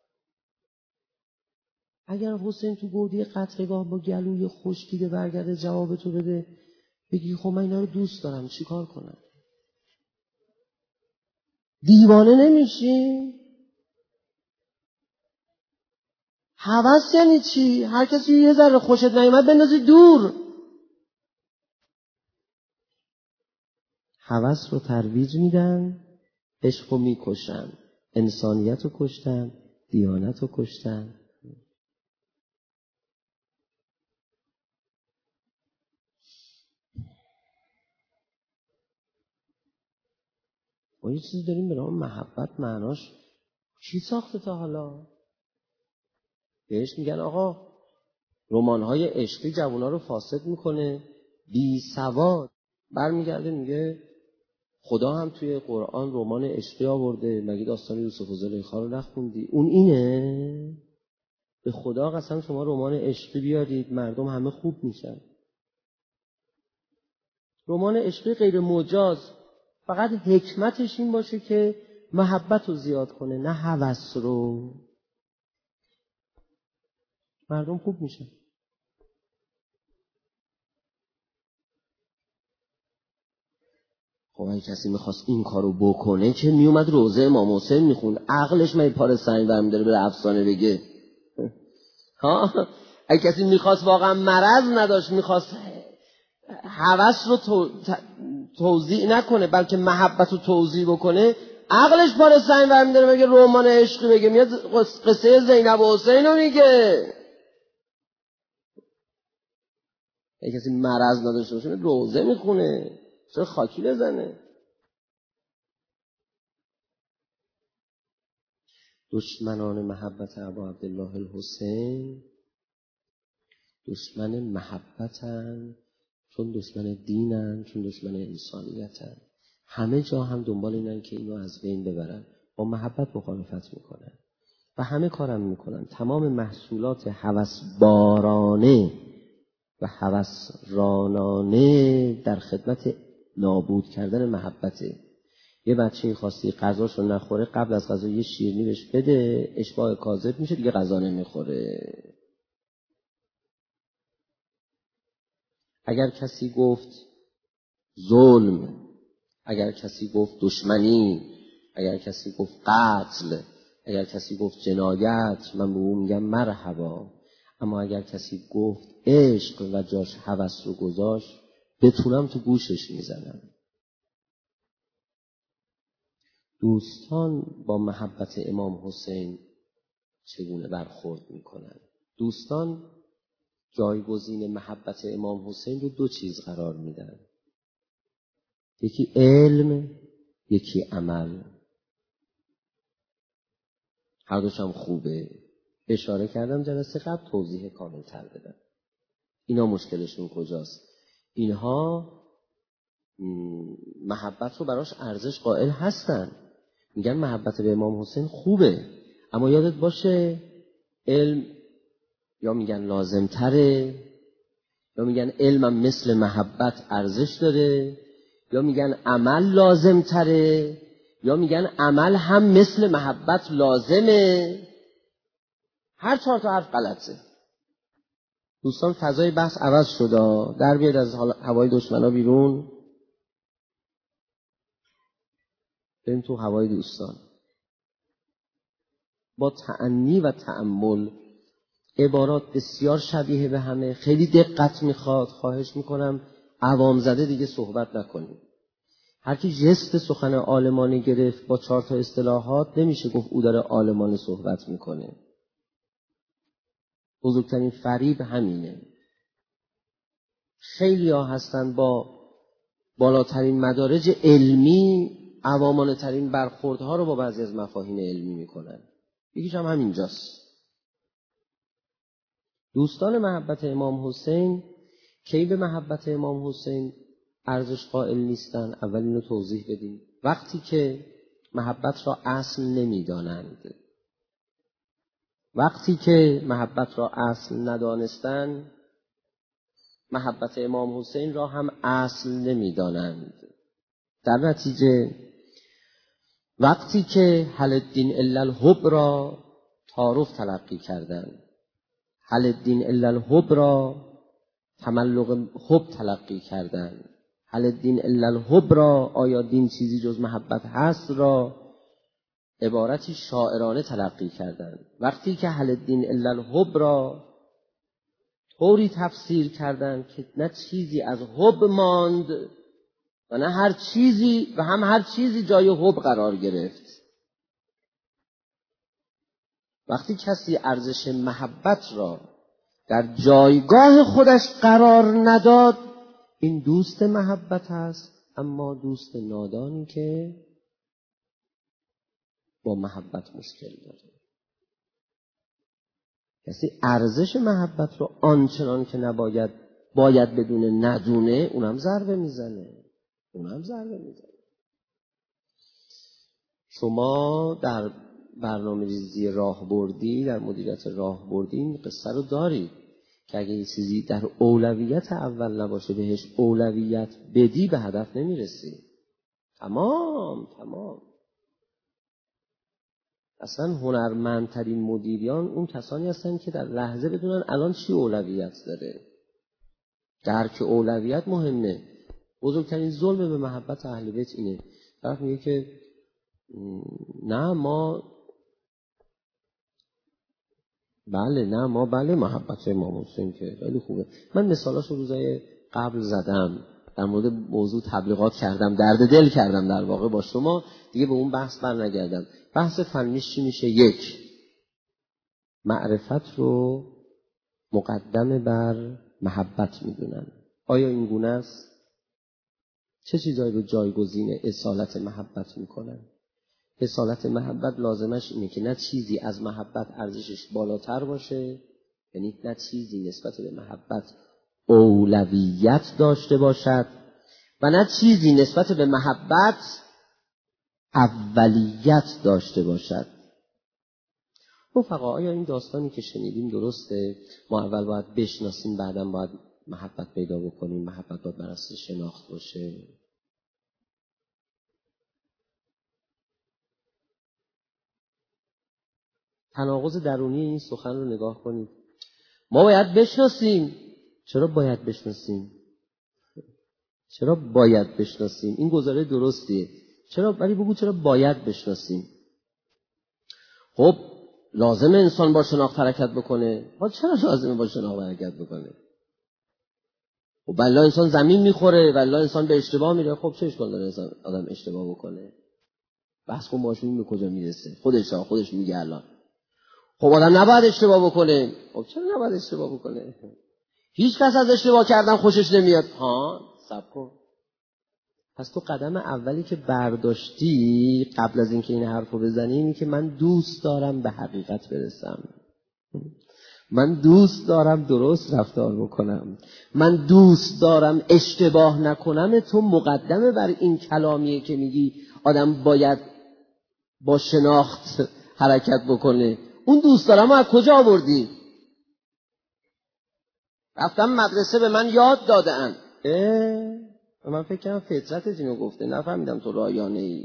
اگر حسین تو گودی قتلگاه با گلوی خشکیده برگرده جواب تو بده، بگی خب من اینا رو دوست دارم، چی کار کنم؟ دیوانه نمیشی؟ هوس یعنی چی؟ هر کسی یه ذره خوشت نیامد بندازی دور. هوس رو ترویج میدن، عشق رو میکشن، انسانیت رو کشتن، دیانت رو کشتن. ما یه چیزی داریم به نام محبت. معناش چی ساخته تا حالا؟ بهش میگن آقا رمان‌های عشقی جوونا رو فاسد میکنه، بی سواد. برمیگرده میگه خدا هم توی قرآن رمان عشقی آورده، مگه داستان یوسف و زلیخا رو نخوندی؟ اون اینه؟ به خدا قسم شما رمان عشقی بیارید مردم همه خوب میشن. رمان عشقی غیر مجاز، فقط حکمتش این باشه که محبت رو زیاد کنه، نه هوس رو. مردم خوب میشن. خب اگه کسی میخواست این کارو بکنه که میومد روضه امام حسین میخوند، عقلش من پاره سنگ برمی داره بره افسانه بگه؟ ها، اگه کسی میخواست واقعا مرض نداشت، میخواست هوس رو تو... توضیح نکنه بلکه محبت رو توضیح بکنه، عقلش پاره سنگ برمی داره بگه رمان عشقی بگه، میاد قصه زینب و حسین رو میگه. اگه کسی مرض نداشته باشه روضه میخونه، چرا خاکی بزنه؟ دشمنان محبت ابا عبدالله الحسین دشمن محبتن، چون دشمن دینن، چون دشمن انسانیتن. همه جا هم دنبال اینن که اینو از بین ببرن، با محبت مخالفت میکنن و همه کارم میکنن. تمام محصولات هوسبارانه و هوسرانانه در خدمت نابود کردن محبته. یه بچه خواستی غذاشو نخوره، قبل از غذا یه شیرینی بهش بده، اشباع کاذب میشه، دیگه غذا نمیخوره. اگر کسی گفت ظلم، اگر کسی گفت دشمنی، اگر کسی گفت قتل، اگر کسی گفت جنایت، من به اون میگم مرحبا. اما اگر کسی گفت عشق و جاش هوس رو گذاشت، بتونم تو گوشش میزنم. دوستان با محبت امام حسین چگونه برخورد میکنن؟ دوستان جایگزین محبت امام حسین رو دو چیز قرار میدن، یکی علم، یکی عمل. هر دوش هم خوبه، اشاره کردم جلسه قبل، توضیح کامل تر بدم. اینا مشکلشون کجاست؟ اینها محبت رو براش ارزش قائل هستن، میگن محبت به امام حسین خوبه، اما یادت باشه علم یا میگن لازم تره، یا میگن علمم مثل محبت ارزش داره، یا میگن عمل لازم تره، یا میگن عمل هم مثل محبت لازمه. هر چهار تا حرف غلطه. دوستان فضای بحث عوض شده، در بیاد از هوای دشمنا بیرون، بریم تو هوای دوستان. با تأنی و تأمل، عبارات بسیار شبیه به همه، خیلی دقت میخواد. خواهش میکنم عوام زده دیگه صحبت نکنیم. هر کی جست سخن عالمانه گرفت با چهار تا اصطلاحات، نمیشه گفت او داره عالمانه صحبت میکنه. بزرگترین فریب همینه. خیلی ها هستن با بالاترین مدارج علمی عوامانه ترین برخوردها رو با بعضی از مفاهیم علمی میکنن. یکیش هم همینجاست. دوستان محبت امام حسین کی به محبت امام حسین ارزش قائل نیستن؟ اول اینو توضیح بدیم. وقتی که محبت را اصل نمیدانند، وقتی که محبت را اصل ندانستند، محبت امام حسین را هم اصل نمیدانند. در نتیجه وقتی که حل الدین الا الحب را تعارف تلقی کردند، حل الدین الا الحب را تملق حب تلقی کردند، حل الدین الا الحب را آیا دین چیزی جز محبت هست را عبارتی شاعرانه تلقی کردند. وقتی که حل الدین الا الحب را طوری تفسیر کردند که نه چیزی از حب ماند و نه هر چیزی و هم هر چیزی جای حب قرار گرفت. وقتی کسی ارزش محبت را در جایگاه خودش قرار نداد، این دوست محبت است، اما دوست نادانی که با محبت مشکل داره. کسی ارزش محبت رو آنچنان که نباید باید بدون ندونه، اونم ضربه میزنه اونم ضربه میزنه. شما در برنامه ریزی راهبردی، در مدیریت راهبردی این قصه رو دارید که اگه یه چیزی در اولویت اول نباشه بهش اولویت بدی، به هدف نمیرسی. تمام تمام اصلا هنرمندترین مدیریان اون کسانی هستن که در لحظه بدونن الان چی اولویت داره. درک اولویت مهمه. بزرگترین ظلم به محبت اهل بیت اینه. طرف میگه که نه ما بله نه ما بله محبت امام حسین که خیلی خوبه. من مثالاشو روزای قبل زدم، در مورد موضوع تبلیغات کردم، درد دل کردم در واقع با شما، دیگه به اون بحث بر نگردم. بحث فنیش چی میشه؟ یک، معرفت رو مقدم بر محبت میدونن. آیا این گونه است؟ چه چیزایی رو جایگزین اصالت محبت میکنن؟ اصالت محبت لازمش اینه که نه چیزی از محبت ارزشش بالاتر باشه، یعنی نه چیزی نسبت به محبت اولویت داشته باشد و نه چیزی نسبت به محبت اولیت داشته باشد. رفقا آیا این داستانی که شنیدیم درسته؟ ما اول باید بشناسیم، بعداً باید محبت پیدا بکنیم. محبت باید بر اساس شناخت باشه. تناقض درونی این سخن رو نگاه کنید. ما باید بشناسیم. چرا باید بشناسیم؟ چرا باید بشناسیم؟ این گزاره درستیه. چرا؟ ولی بگو چرا باید بشناسیم؟ خب لازمه انسان با شناخت حرکت بکنه. خب چرا لازمه با شناخت حرکت بکنه؟ خب والله انسان زمین میخوره، والله انسان به اشتباه میره. خب چه اشکال داره انسان آدم اشتباه بکنه؟ بحث کن ماشین به کجا میرسه؟ خودش ها خودش میگه الان. خب آدم نباید اشتباه بکنه. خب چرا نباید اشتباه بکنه؟ هیچ کس از اشتباه کردن خوشش نمیاد. ها صبر کن. پس تو قدم اولی که برداشتی قبل از اینکه این حرفو بزنی اینی که من دوست دارم به حقیقت برسم، من دوست دارم درست رفتار بکنم، من دوست دارم اشتباه نکنم. تو مقدمه بر این کلامیه که میگی آدم باید با شناخت حرکت بکنه. اون دوست دارم از کجا آوردی؟ رفتم مدرسه به من یاد دادن. اه من فکر کنم فطرتت اینو گفته، نفهمیدم تو رایانه ای.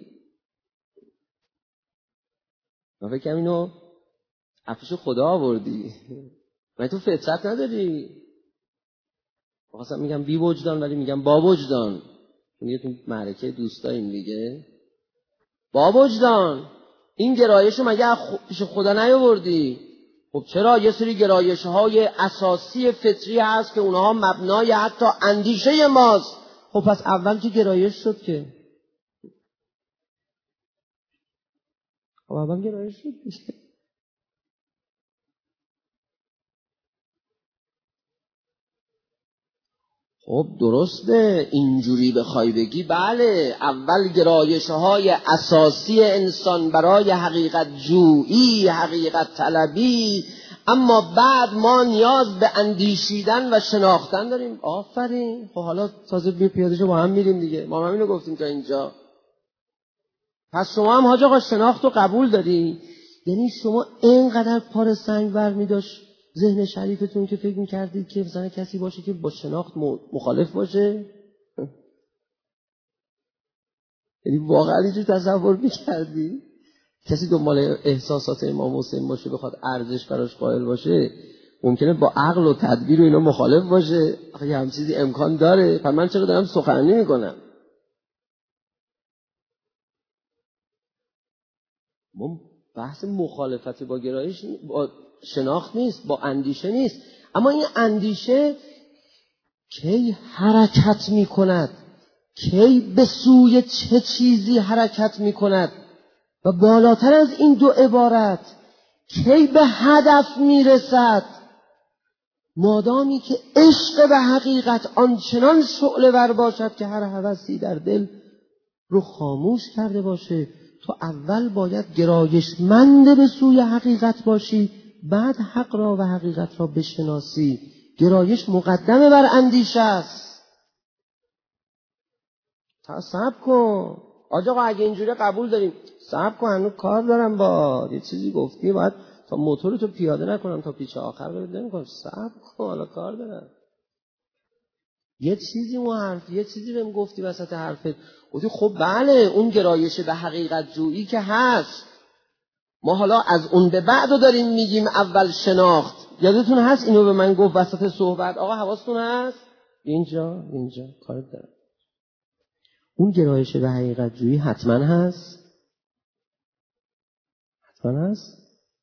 من فکر کنم اینو افش خدا آوردی. من تو فطرت نداری. خواستم میگم بی وجدان ولی میگم با وجدان. میگه تو معرکه دوستاییم دیگه. با وجدان این گرایشو مگه پیش خدا نیاوردی؟ خب چرا؟ یه سری گرایش‌های اساسی فطری هست که اونها مبنای حتی اندیشه ماست. خب پس اول که گرایش شد که خب اول گرایش شد دیگه. خب درسته اینجوری بخوای بگی بله، اول گرایش‌های اساسی انسان برای حقیقت جویی، حقیقت طلبی، اما بعد ما نیاز به اندیشیدن و شناختن داریم. آفرین. خب حالا تازه بی پیاده‌شو با هم میریم دیگه. ما هم اینو گفتیم تا اینجا. پس شما هم حاج آقا شناخت رو قبول داری؟ یعنی شما اینقدر پار سنگ برمی‌داشت ذهن شریفتون که فکر می‌کردید که مثلا کسی باشه که با شناخت مخالف باشه؟ یعنی واقعا اینجور تصور می‌کردی؟ کسی دنبال احساسات امام حسین باشه بخواد ارزش براش قائل باشه ممکنه با عقل و تدبیر و اینا مخالف باشه؟ آخه یه هم چیزی امکان داره. پس من چرا دارم سخنرانی میکنم؟ ما بحث مخالفت با گرایش با شناخت نیست، با اندیشه نیست. اما این اندیشه کی حرکت میکند؟ کی به سوی چه چیزی حرکت میکند؟ و بالاتر از این دو عبارت کی به هدف میرسد؟ مادامی که عشق به حقیقت آنچنان شعله ور باشد که هر هوسی در دل رو خاموش کرده باشه. تو اول باید گرایشمند به سوی حقیقت باشی، بعد حق را و حقیقت را بشناسی. گرایش مقدمه بر اندیشه است. تا صبر کن آج آقا، اگه اینجوری قبول داریم صبر کن، هنوز کار دارم. با یه چیزی گفتی باید تا موتورتو پیاده نکنم تا پیچ آخر رو نمی‌کنم. صبر کن حالا کار دارم. یه چیزی مو حرف یه چیزی بهم گفتی وسط حرفت. گفتی خب بله اون گرایش به حقیقت جویی که هست، ما حالا از اون به بعد رو داریم میگیم اول شناخت. یادتون هست اینو به من گفت وسط صحبت؟ آقا حواستون هست؟ اینجا اینجا کار دارم. اون گرایش به حقیقت جویی حتما هست؟ حتما هست؟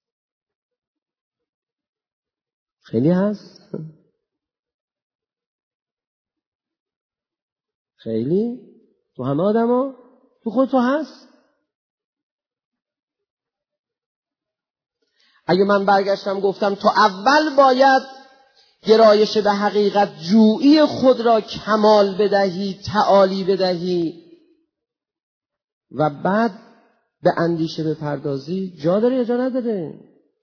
خیلی هست؟ خیلی؟ تو همه آدم ها؟ تو خود تو هست؟ اگه من برگشتم گفتم تو اول باید گرایش به حقیقت جویی خود را کمال بدهی، تعالی بدهی و بعد به اندیشه بپردازی، جا داره یا جا نداره؟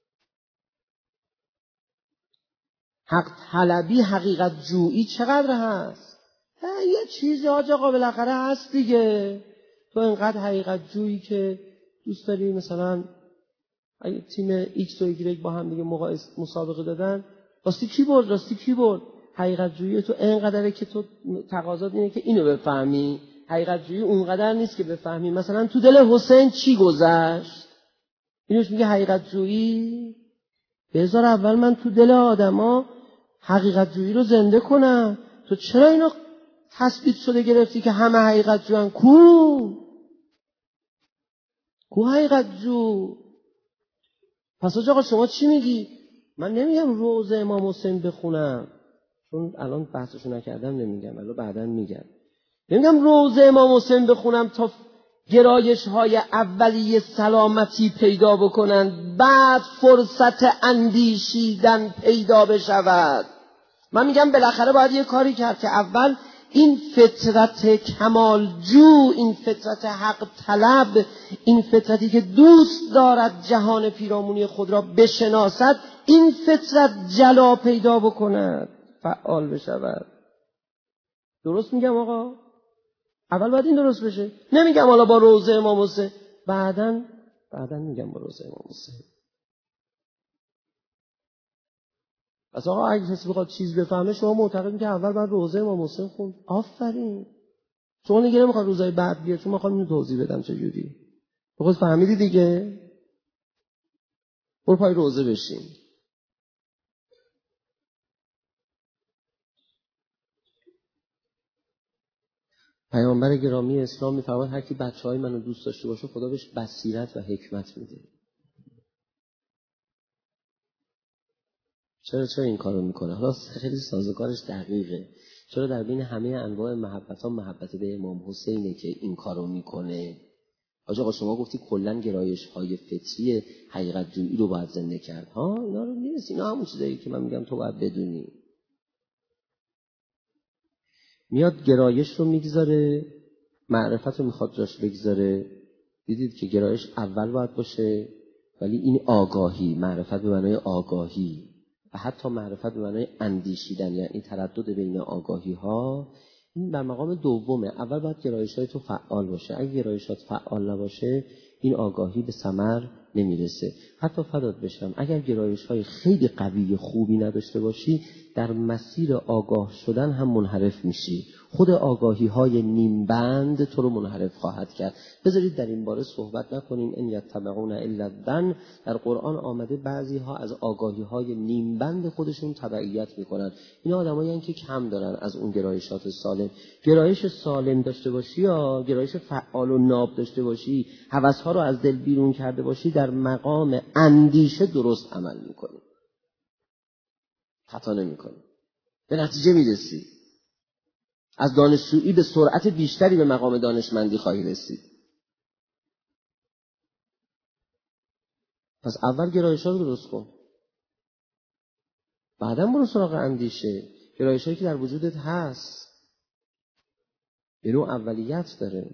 حق طلبی، حقیقت جویی چقدر هست؟ یه چیزی آج آقا بالاخره هست دیگه. تو اینقدر حقیقت جویی که دوست داری مثلا اگه تیم ایکس و ایگرگ با هم دیگه مسابقه دادن، راستی کی برد راستی کی برد، حقیقت جویی تو اینقدره که تو تقاضات اینه که اینو بفهمی. حقیقت جویی اونقدر نیست که بفهمی مثلا تو دل حسین چی گذشت، اینوش میگه حقیقت جویی. بذار اول من تو دل آدما حقیقت جویی رو زنده کنم. تو چرا اینو تثبیت شده گرفتی که همه حقیقت جویان؟ کو کو حقیقت جو؟ پس آقا شما چی میگی؟ من نمیگم روزه امام حسین بخونم، چون الان بحثشو نکردم نمیگم، الان بعداً میگم. نمیگم روزه امام حسین بخونم تا گرایش های اولیه سلامتی پیدا بکنن، بعد فرصت اندیشیدن پیدا بشود. من میگم بالاخره باید یه کاری کرد که اول این فطرت کمال جو، این فطرت حق طلب، این فطرتی که دوست دارد جهان پیرامونی خود را بشناسد، این فطرت جلا پیدا بکند، فعال بشود. درست میگم آقا؟ اول باید این درست بشه. نمیگم حالا با روزه امام حسین، بعداً بعداً میگم با روزه امام حسین. پس آقا اگه کسی بخواد چیز بفهمه، شما معتقدین که اول باید روزه امام حسین خوند. آفرین. شما دیگه نمیخواد روزای بعد بیاد، چون میخوام اینو توضیح بدم چجوری. خود فهمیدی دیگه؟ برو پای روزه بشین. پیامبر گرامی اسلام میفرماید هر کی بچهای منو دوست داشته باشه خدا بهش بصیرت و حکمت میده. چرا چرا این کارو میکنه؟ حالا خیلی سازوکارش دقیقه. چرا در بین همه انواع محبت ها محبت به امام حسینه که این کارو میکنه؟ حاج آقا شما گفتی کلا گرایش های فطری حقیقت جویی رو باید زنده کرد. ها اینا رو نیست، اینا همون چیزایی که من میگم تو باید بدونی. میاد گرایش رو میگذاره، معرفت رو میخواد جاش بگذاره. دیدید که گرایش اول باید باشه، ولی این آگاهی، معرفت به معنای آگاهی و حتی معرفت به معنای اندیشیدن، یعنی تردد بین آگاهی ها، این در مقام دومه. اول باید گرایش های تو فعال باشه. اگه گرایشات فعال نباشه این آگاهی به ثمر نمیرسه. حتی فدات بشم اگر گرایش های خیلی قوی خوبی نداشته باشی، در مسیر آگاه شدن هم منحرف میشی. خود آگاهی های نیمبند تو رو منحرف خواهد کرد. بذارید در این باره صحبت نکنیم. ان یتبعون الا الظن، در قرآن آمده بعضی ها از آگاهی های نیمبند خودشون تبعیت میکنن. این آدمایی هستند که کم دارن از اون گرایشات سالم. گرایش سالم داشته باشی یا گرایش فعال و ناب داشته باشی، هوس‌ها رو از دل بیرون کرده باشی، در مقام اندیشه درست عمل میکنی، خطا نمیکنی، به نتیجه میرسی. از دانشجویی به سرعت بیشتری به مقام دانشمندی خواهی رسید. پس اول گرایش‌ها رو درست کن، بعداً برو سراغ اندیشه. گرایش‌هایی که در وجودت هست یه نوع اولیت داره.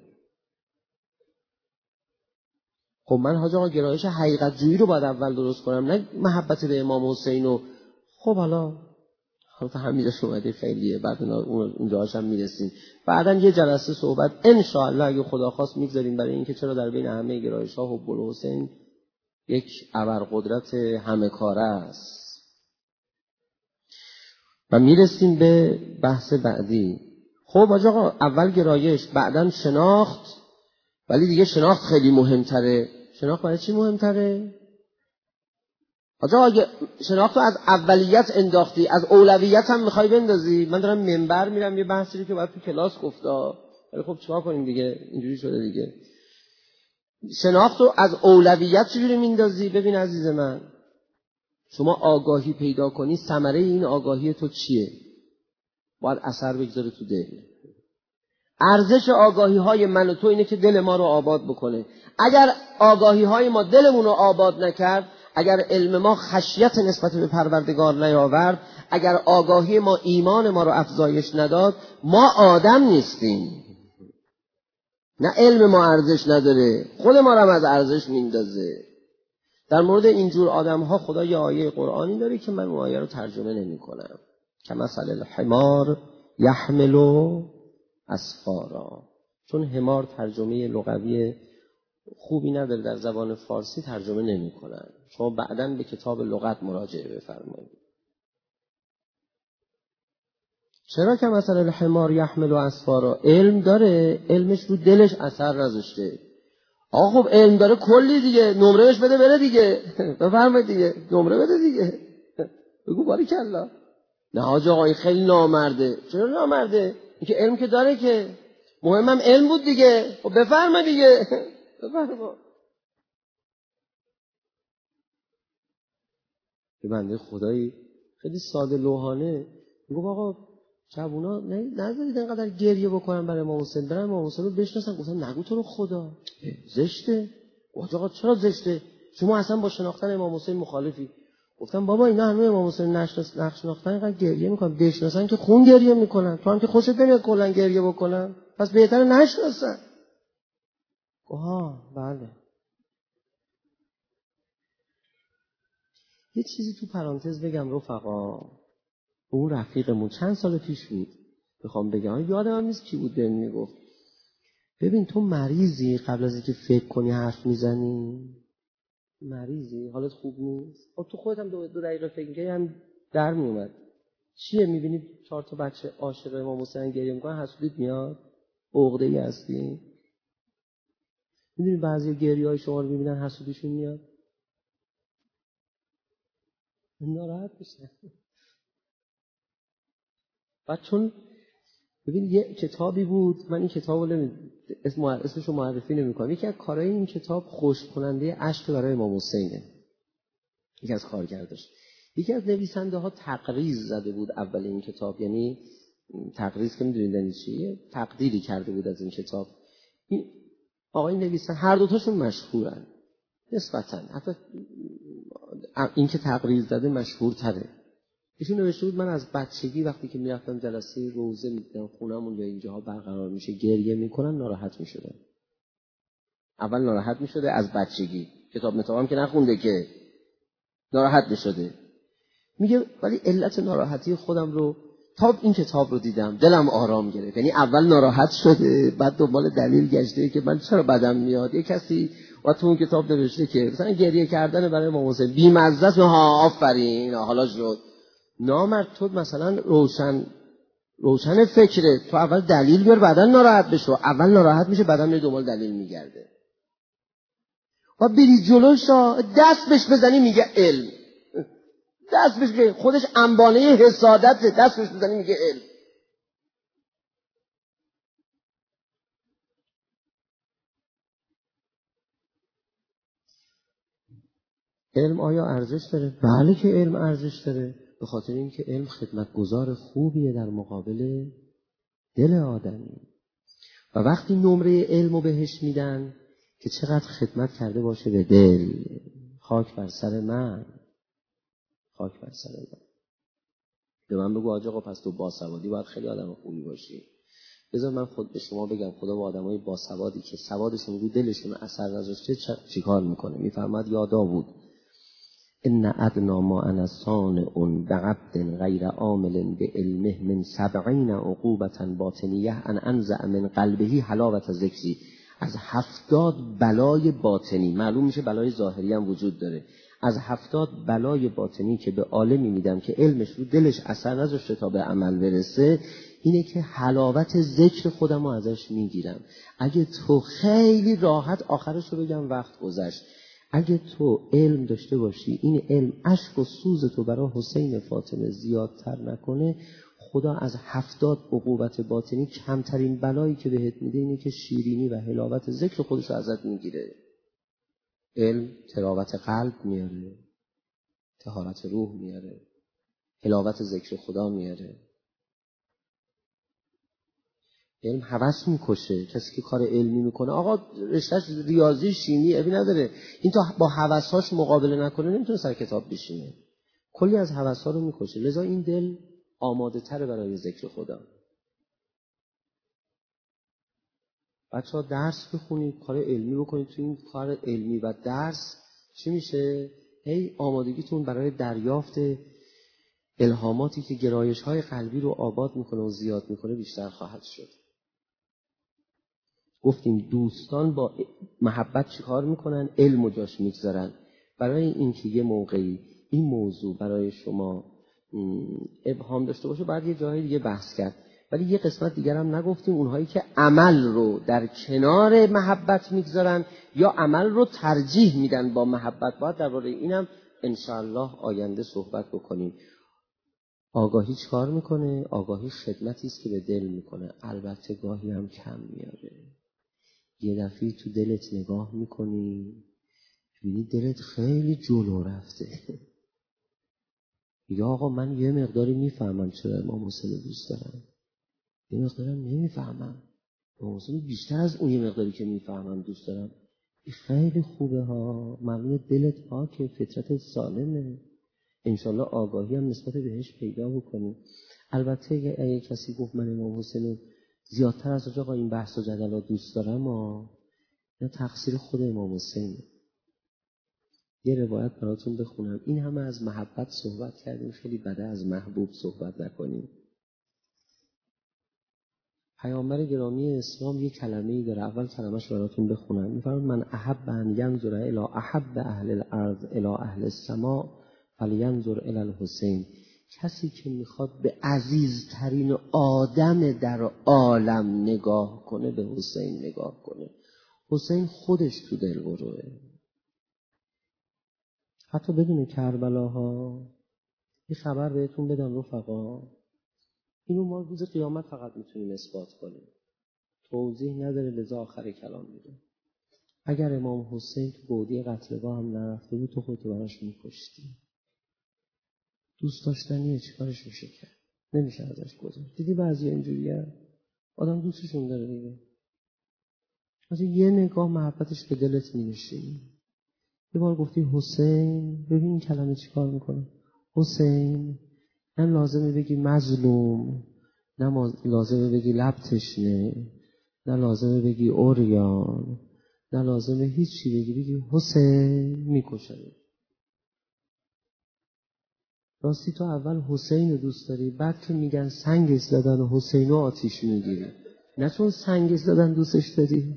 خب من حاج آقا گرایش حقیقت جویی رو باید اول درست کنم، نه محبت به امام حسین. و خب حالا حالا تا همینجاش اومده خیلیه، بعد اونجاش هم میرسیم. بعداً یه جلسه صحبت ان شاء الله اگه خدا خواست میگذاریم برای اینکه چرا در بین همه گرایش‌ها حب الحسین یک ابرقدرت همه کاره است. و میرسیم به بحث بعدی. خب حاج آقا اول گرایش، بعداً شناخت، ولی دیگه شناخت خیلی مهمتره. شناخت برای چی مهمتره؟ حاج آقا اگه شناخت رو از اولیت انداختی، از اولویت هم میخوای بندازی. من دارم منبر میرم یه بحثی رو که باید تو کلاس گفتا، ولی خب چیکار کنیم دیگه، اینجوری شده دیگه. شناخت رو از اولویت چجوری میندازی؟ ببین عزیز من، شما آگاهی پیدا کنی، ثمره این آگاهی تو چیه؟ باید اثر بگذاره تو دل. ارزش آگاهی های من و تو اینه که دل ما رو آباد بکنه. اگر آگاهی های ما دلمون رو آباد نکرد، اگر علم ما خشیت نسبت به پروردگار نیاورد، اگر آگاهی ما ایمان ما رو افزایش نداد، ما آدم نیستیم. نه علم ما ارزش نداره، خود ما رو هم از ارزش میندازه. در مورد اینجور آدم ها خدا یه آیه قرآنی داره که من اون آیه رو ترجمه نمی کنم. کمثل الحمار یحمل اسفارا. چون حمار ترجمه لغوی خوبی نداره در زبان فارسی، ترجمه نمی کنن. شما بعداً به کتاب لغت مراجعه بفرمایید. چرا که مثلا الحمار یحمل اسفارا؟ علم داره، علمش رو دلش اثر نذاشته. آقا خب علم داره کلی دیگه، نمره بهش بده بره دیگه. بفرمایید دیگه، نمره بده دیگه. بگو باریکلا. نه حاج آقا این خیلی نامرده. چرا نامرده؟ اینکه علم که داره، که مهمم علم بود دیگه. خب بفرما دیگه. بفرما. یه بنده خدایی خیلی ساده لوحانه میگه آقا جوونا نذارید اینقدر گریه بکنن برای امام حسین، برن امام حسین رو بشناسن. گفتم نگو تو رو خدا زشته. آقا چرا زشته؟ شما اصلا با شناختن امام حسین مخالفی. گفتم بابا اینا هنوز امام حسین نشناختن، اینقدر گریه میکنن. بشناسن که خون گریه میکنن. تو هم که خوشت نمیاد کلا گریه بکنن، پس بهتره نشناسن. آها بله. یه چیزی تو پرانتز بگم رفقا. اون رفیقمون چند سال پیش بود، میخوام بگم، یادم هم نیست کی بود، بهم میگفت ببین تو مریضی، قبل از اینکه فکر کنی حرف میزنی. مریضی، حالت خوب نیست. خب تو خودت هم دو, دو دقیقه فکر کنی هم در میومد. چیه؟ میبینی چهار تا بچه عاشق امام حسین گریه میکنن، حسودیت میاد؟ عقده‌ای هستی؟ میدونی بعضی گریه‌های شما رو میبینن حسودیشون میاد، ناراحت میشن. بعد چون ببین یه کتابی بود، من این کتابو نمی اسم اسمشو معرفی نمی‌کنم، یکی از کارهای این کتاب خشک کننده اشک برای امام حسینه. یکی از کارگرداش، یکی از نویسنده ها تقریض زده بود اول این کتاب. یعنی تقریض که می‌دونید یعنی چیه؟ تقدیری کرده بود از این کتاب. این آقای نویسنده هر دو تاشون مشهورن نسبتاً، حتی این که تقریض زده مشهورتره. ایشون نوشته بود من از بچگی وقتی که میرفتم جلسه روزه میدیدم خونمون یا اینجاها برقرار میشه گریه میکنن، ناراحت میشدم. اول ناراحت میشده از بچگی، کتاب متابم که نخونده که ناراحت میشده. میگه ولی علت ناراحتی خودم رو تا این کتاب رو دیدم دلم آرام گرفت. یعنی اول ناراحت شده، بعد دنبال دلیل گشته که من چرا بدم میاد. یه کسی و تو اون کتاب نوشته که مثلا گریه کردن برای امام حسین بی‌مزه است. ها آفرین حالا شد. نامرد تو مثلا روشن روشن فکره، تو اول دلیل بیار بعدن ناراحت بشو. اول ناراحت میشه بعدن میره دنبال دلیل میگرده. و بری جلوش دست بهش بزنی میگه علم، دست بهش بزنی خودش انبانه حسادت، دست بهش بزنی میگه علم. علم آیا ارزش داره؟ بله که علم ارزش داره، به خاطر اینکه علم خدمتگزار خوبیه در مقابل دل آدمی. و وقتی نمره علمو بهش میدن که چقدر خدمت کرده باشه به دل، خاک بر سر من، خاک بر سر من. به من بگو آقا پس تو باسوادی باید خیلی آدم خوبی باشی. بذار من خود به شما بگم خدا با آدمای باسوادی که سوادشون رو دلشون اثر نذاشته چیکار میکنه. میفرماد یا داوود ان ادنا ما انا صانع بعبد غیر عامل بعلمه من سبعین عقوبة باطنیه ان انزع من قلبه حلاوت ذکری. از هفتاد بلای باطنی، معلوم میشه بلای ظاهری هم وجود داره، از هفتاد بلای باطنی که به عالمی میدم که علمش رو دلش اثر نذاشته تا به عمل برسه، اینه که حلاوت ذکر خودم رو ازش میگیرم. اگه تو خیلی راحت آخرش رو بگم وقت گذشت، اگه تو علم داشته باشی این علم اشک و سوز تو برای حسین فاطمه زیادتر نکنه، خدا از هفتاد عقوبت باطنی کمترین بلایی که بهت میده اینه که شیرینی و حلاوت ذکر خودش رو ازت میگیره. علم تراوت قلب میاره، طهارت روح میاره، حلاوت ذکر خدا میاره. علم هوس میکشه. کسی که کار علمی میکنه آقا رشتهش ریاضی شیمی ابی نداره، این تا با هوساش مقابله نکنه نمیتونه سر کتاب بشینه. کلی از هوسا رو میکشه. لذا این دل آماده تره برای ذکر خدا. بچه ها درس بخونید، کار علمی بکنید. تو این کار علمی و درس چی میشه؟ هی آمادگیتون برای دریافت الهاماتی که گرایش های قلبی رو آباد میکنه و زیاد میکنه بیشتر خواهد شد. گفتیم دوستان با محبت چی کار میکنن؟ علم و جاش میگذارن. برای اینکه یه موقعی این موضوع برای شما ابهام داشته باشه باید یه جایی دیگه بحث کرد. ولی یه قسمت دیگر هم نگفتیم، اونهایی که عمل رو در کنار محبت میگذارن یا عمل رو ترجیح میدن با محبت، باید درباره اینم انشاءالله آینده صحبت بکنیم. آگاهی چی کار میکنه؟ آگاهی خدمتی است که به دل میکنه، البته گاهی هم کم میاره. یه دفعه تو دلت نگاه میکنی ببینی دلت خیلی جلو رفته. یا آقا من یه مقداری میفهمم چرا امام حسین دوست دارم، یه مقدارم نمیفهمم، امام حسین بیشتر از اون یه مقداری که میفهمم دوست دارم. این خیلی خوبه ها، معلومه دلت پاکه، فطرت سالمه. انشالله آگاهی هم نسبت بهش پیدا بکنی. البته اگه کسی گفت من امام حسین زیادتر از آقا این بحث و جدلات دوست دارم، یا تقصیر خود امام حسینه. یه روایت براتون بخونم. این همه از محبت صحبت کردیم، خیلی بده از محبوب صحبت نکنیم. پیامبر گرامی اسلام یه کلمه‌ای داره، اول کلمه‌اش براتون بخونم. می‌فرماید من احب ان ینظر الی احب اهل الارض الی اهل السماء فلینظر الی الحسین. کسی که میخواد به عزیزترین آدم در عالم نگاه کنه به حسین نگاه کنه. حسین خودش تو دل بروه، حتی بدون کربلاها. یه خبر بهتون بدم رفقا، اینو ما روز قیامت فقط میتونیم اثبات کنیم، توضیح نداره، لذا آخر کلام میگه اگر امام حسین تو گودی قتلگاه هم نرفته بود تو خودتو براش میکشتی. دوست داشتنیه، چیکارش میشه کرد؟ نمیشه ازش گذشت. دیدی بعضی اینجوریه، آدم دوستشون داره دیگه، مثلا یه نگاه محبتش به دلت مینشینه. یه بار گفتی حسین، ببین این کلمه چی کار میکنه. حسین نه لازمه بگی مظلوم، نه لازمه بگی لب تشنه، نه لازمه بگی اوریان، نه لازمه هیچی بگی، بگی حسین میکشه. راستی تو اول حسین رو دوست داری، بعد که میگن سنگش زدن و حسین رو آتیش میگیری، نه چون سنگش زدن دوستش داری.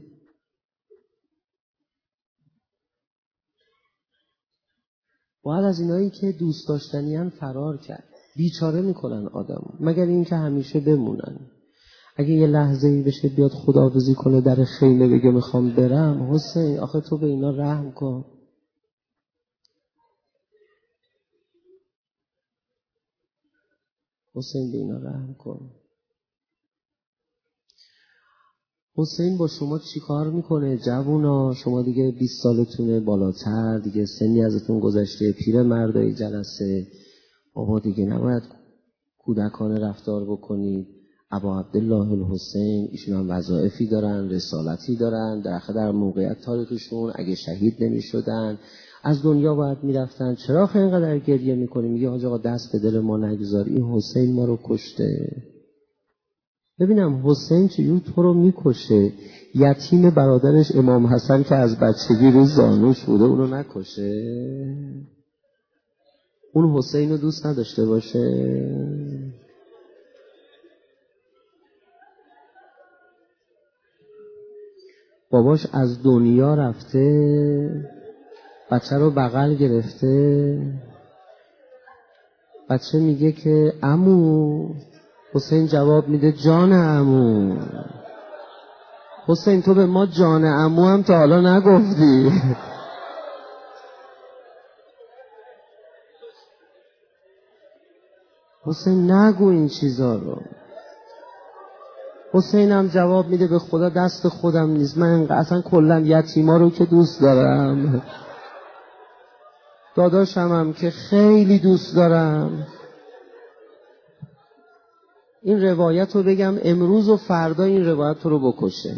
باید از اینایی که دوست داشتنیان فرار کرد. بیچاره میکنن آدم، مگر این که همیشه بمونن. اگه یه لحظه ای بشه بیاد خداحافظی کنه در خیمه بگه میخوام برم، حسین آخه تو به اینا رحم کن. حسین به اینا رحم کن. حسین با شما چی کار میکنه جوونا؟ شما دیگه بیست سالتونه بالاتر، دیگه سنی ازتون گذشته، پیر مردای جلسه، بابا دیگه نباید کودکانه رفتار بکنید. ابا عبدالله الحسین ایشون هم وظایفی دارن، رسالتی دارن، در آخر در موقعیت تاریخشون اگه شهید نمی شدن از دنیا باید می رفتن. چرا اینقدر گریه میکنیم؟ میگه حاج آقا دست به دل ما نگذار، این حسین ما رو کشته. ببینم حسین چجور تو رو میکشه؟ یتیم برادرش امام حسن که از بچگی رو زانوش بوده اونو نکشه؟ اون حسین رو دوست نداشته باشه؟ باباش از دنیا رفته، بچه رو بغل گرفته، بچه میگه که عمو، حسین جواب میده جان عمو. حسین تو به ما جان عمو هم تا حالا نگفتی. حسین نگو این چیزا رو. حسینم جواب میده به خدا دست خودم نیست، من اصلا کلا یتیما رو که دوست دارم، داداشم هم که خیلی دوست دارم. این روایت رو بگم امروز و فردا این روایت رو بکشه.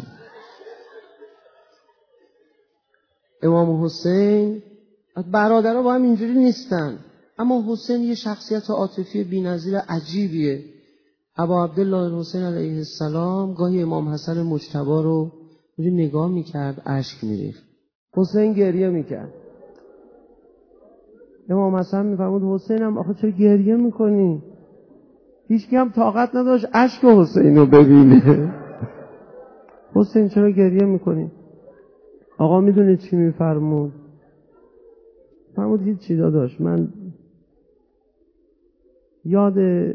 امام حسین برادرها با هم اینجوری نیستن، اما حسین یه شخصیت عاطفی بی‌نظیر عجیبیه. ابا عبدالله الحسین علیه السلام گاهی امام حسن مجتبی رو اینجوری نگاه میکرد، اشک میریخت. حسین گریه میکرد. امام حسن میفرمود حسینم آخه چرا گریه میکنی؟ هیچ کی هم طاقت نداشت اشک حسین رو ببینه. حسین چرا گریه میکنی؟ آقا میدونی چی میفرمود؟ فرمود هیچ چی داداش، من یاد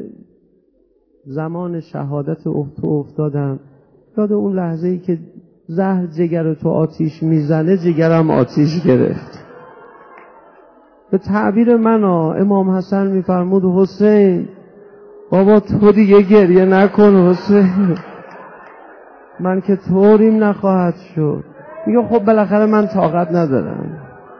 زمان شهادت تو افتادم، یاد اون لحظه ای که زهر جگر تو آتیش میزنه جگرم آتیش گرفت. به تعبیر من امام حسن میفرمود حسین بابا تو دیگه گریه نکن حسین، من که طوریم نخواهد شد. میگه خب بالاخره من طاقت ندارم.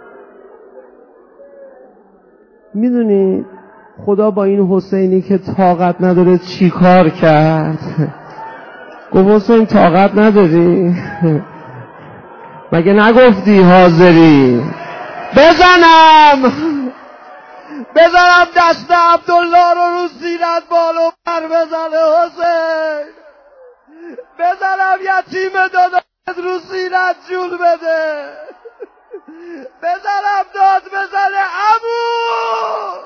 میدونی خدا با این حسینی که طاقت نداره چی کار کرد؟ گفت حسین طاقت نداری؟ مگه نگفتی حاضری؟ بزنم بزنم دست عبدالله رو رو سینت بالو پر بزنه حسین، بزنم یتیم دادت رو سینت جون بده، بزنم داد بزنه عمو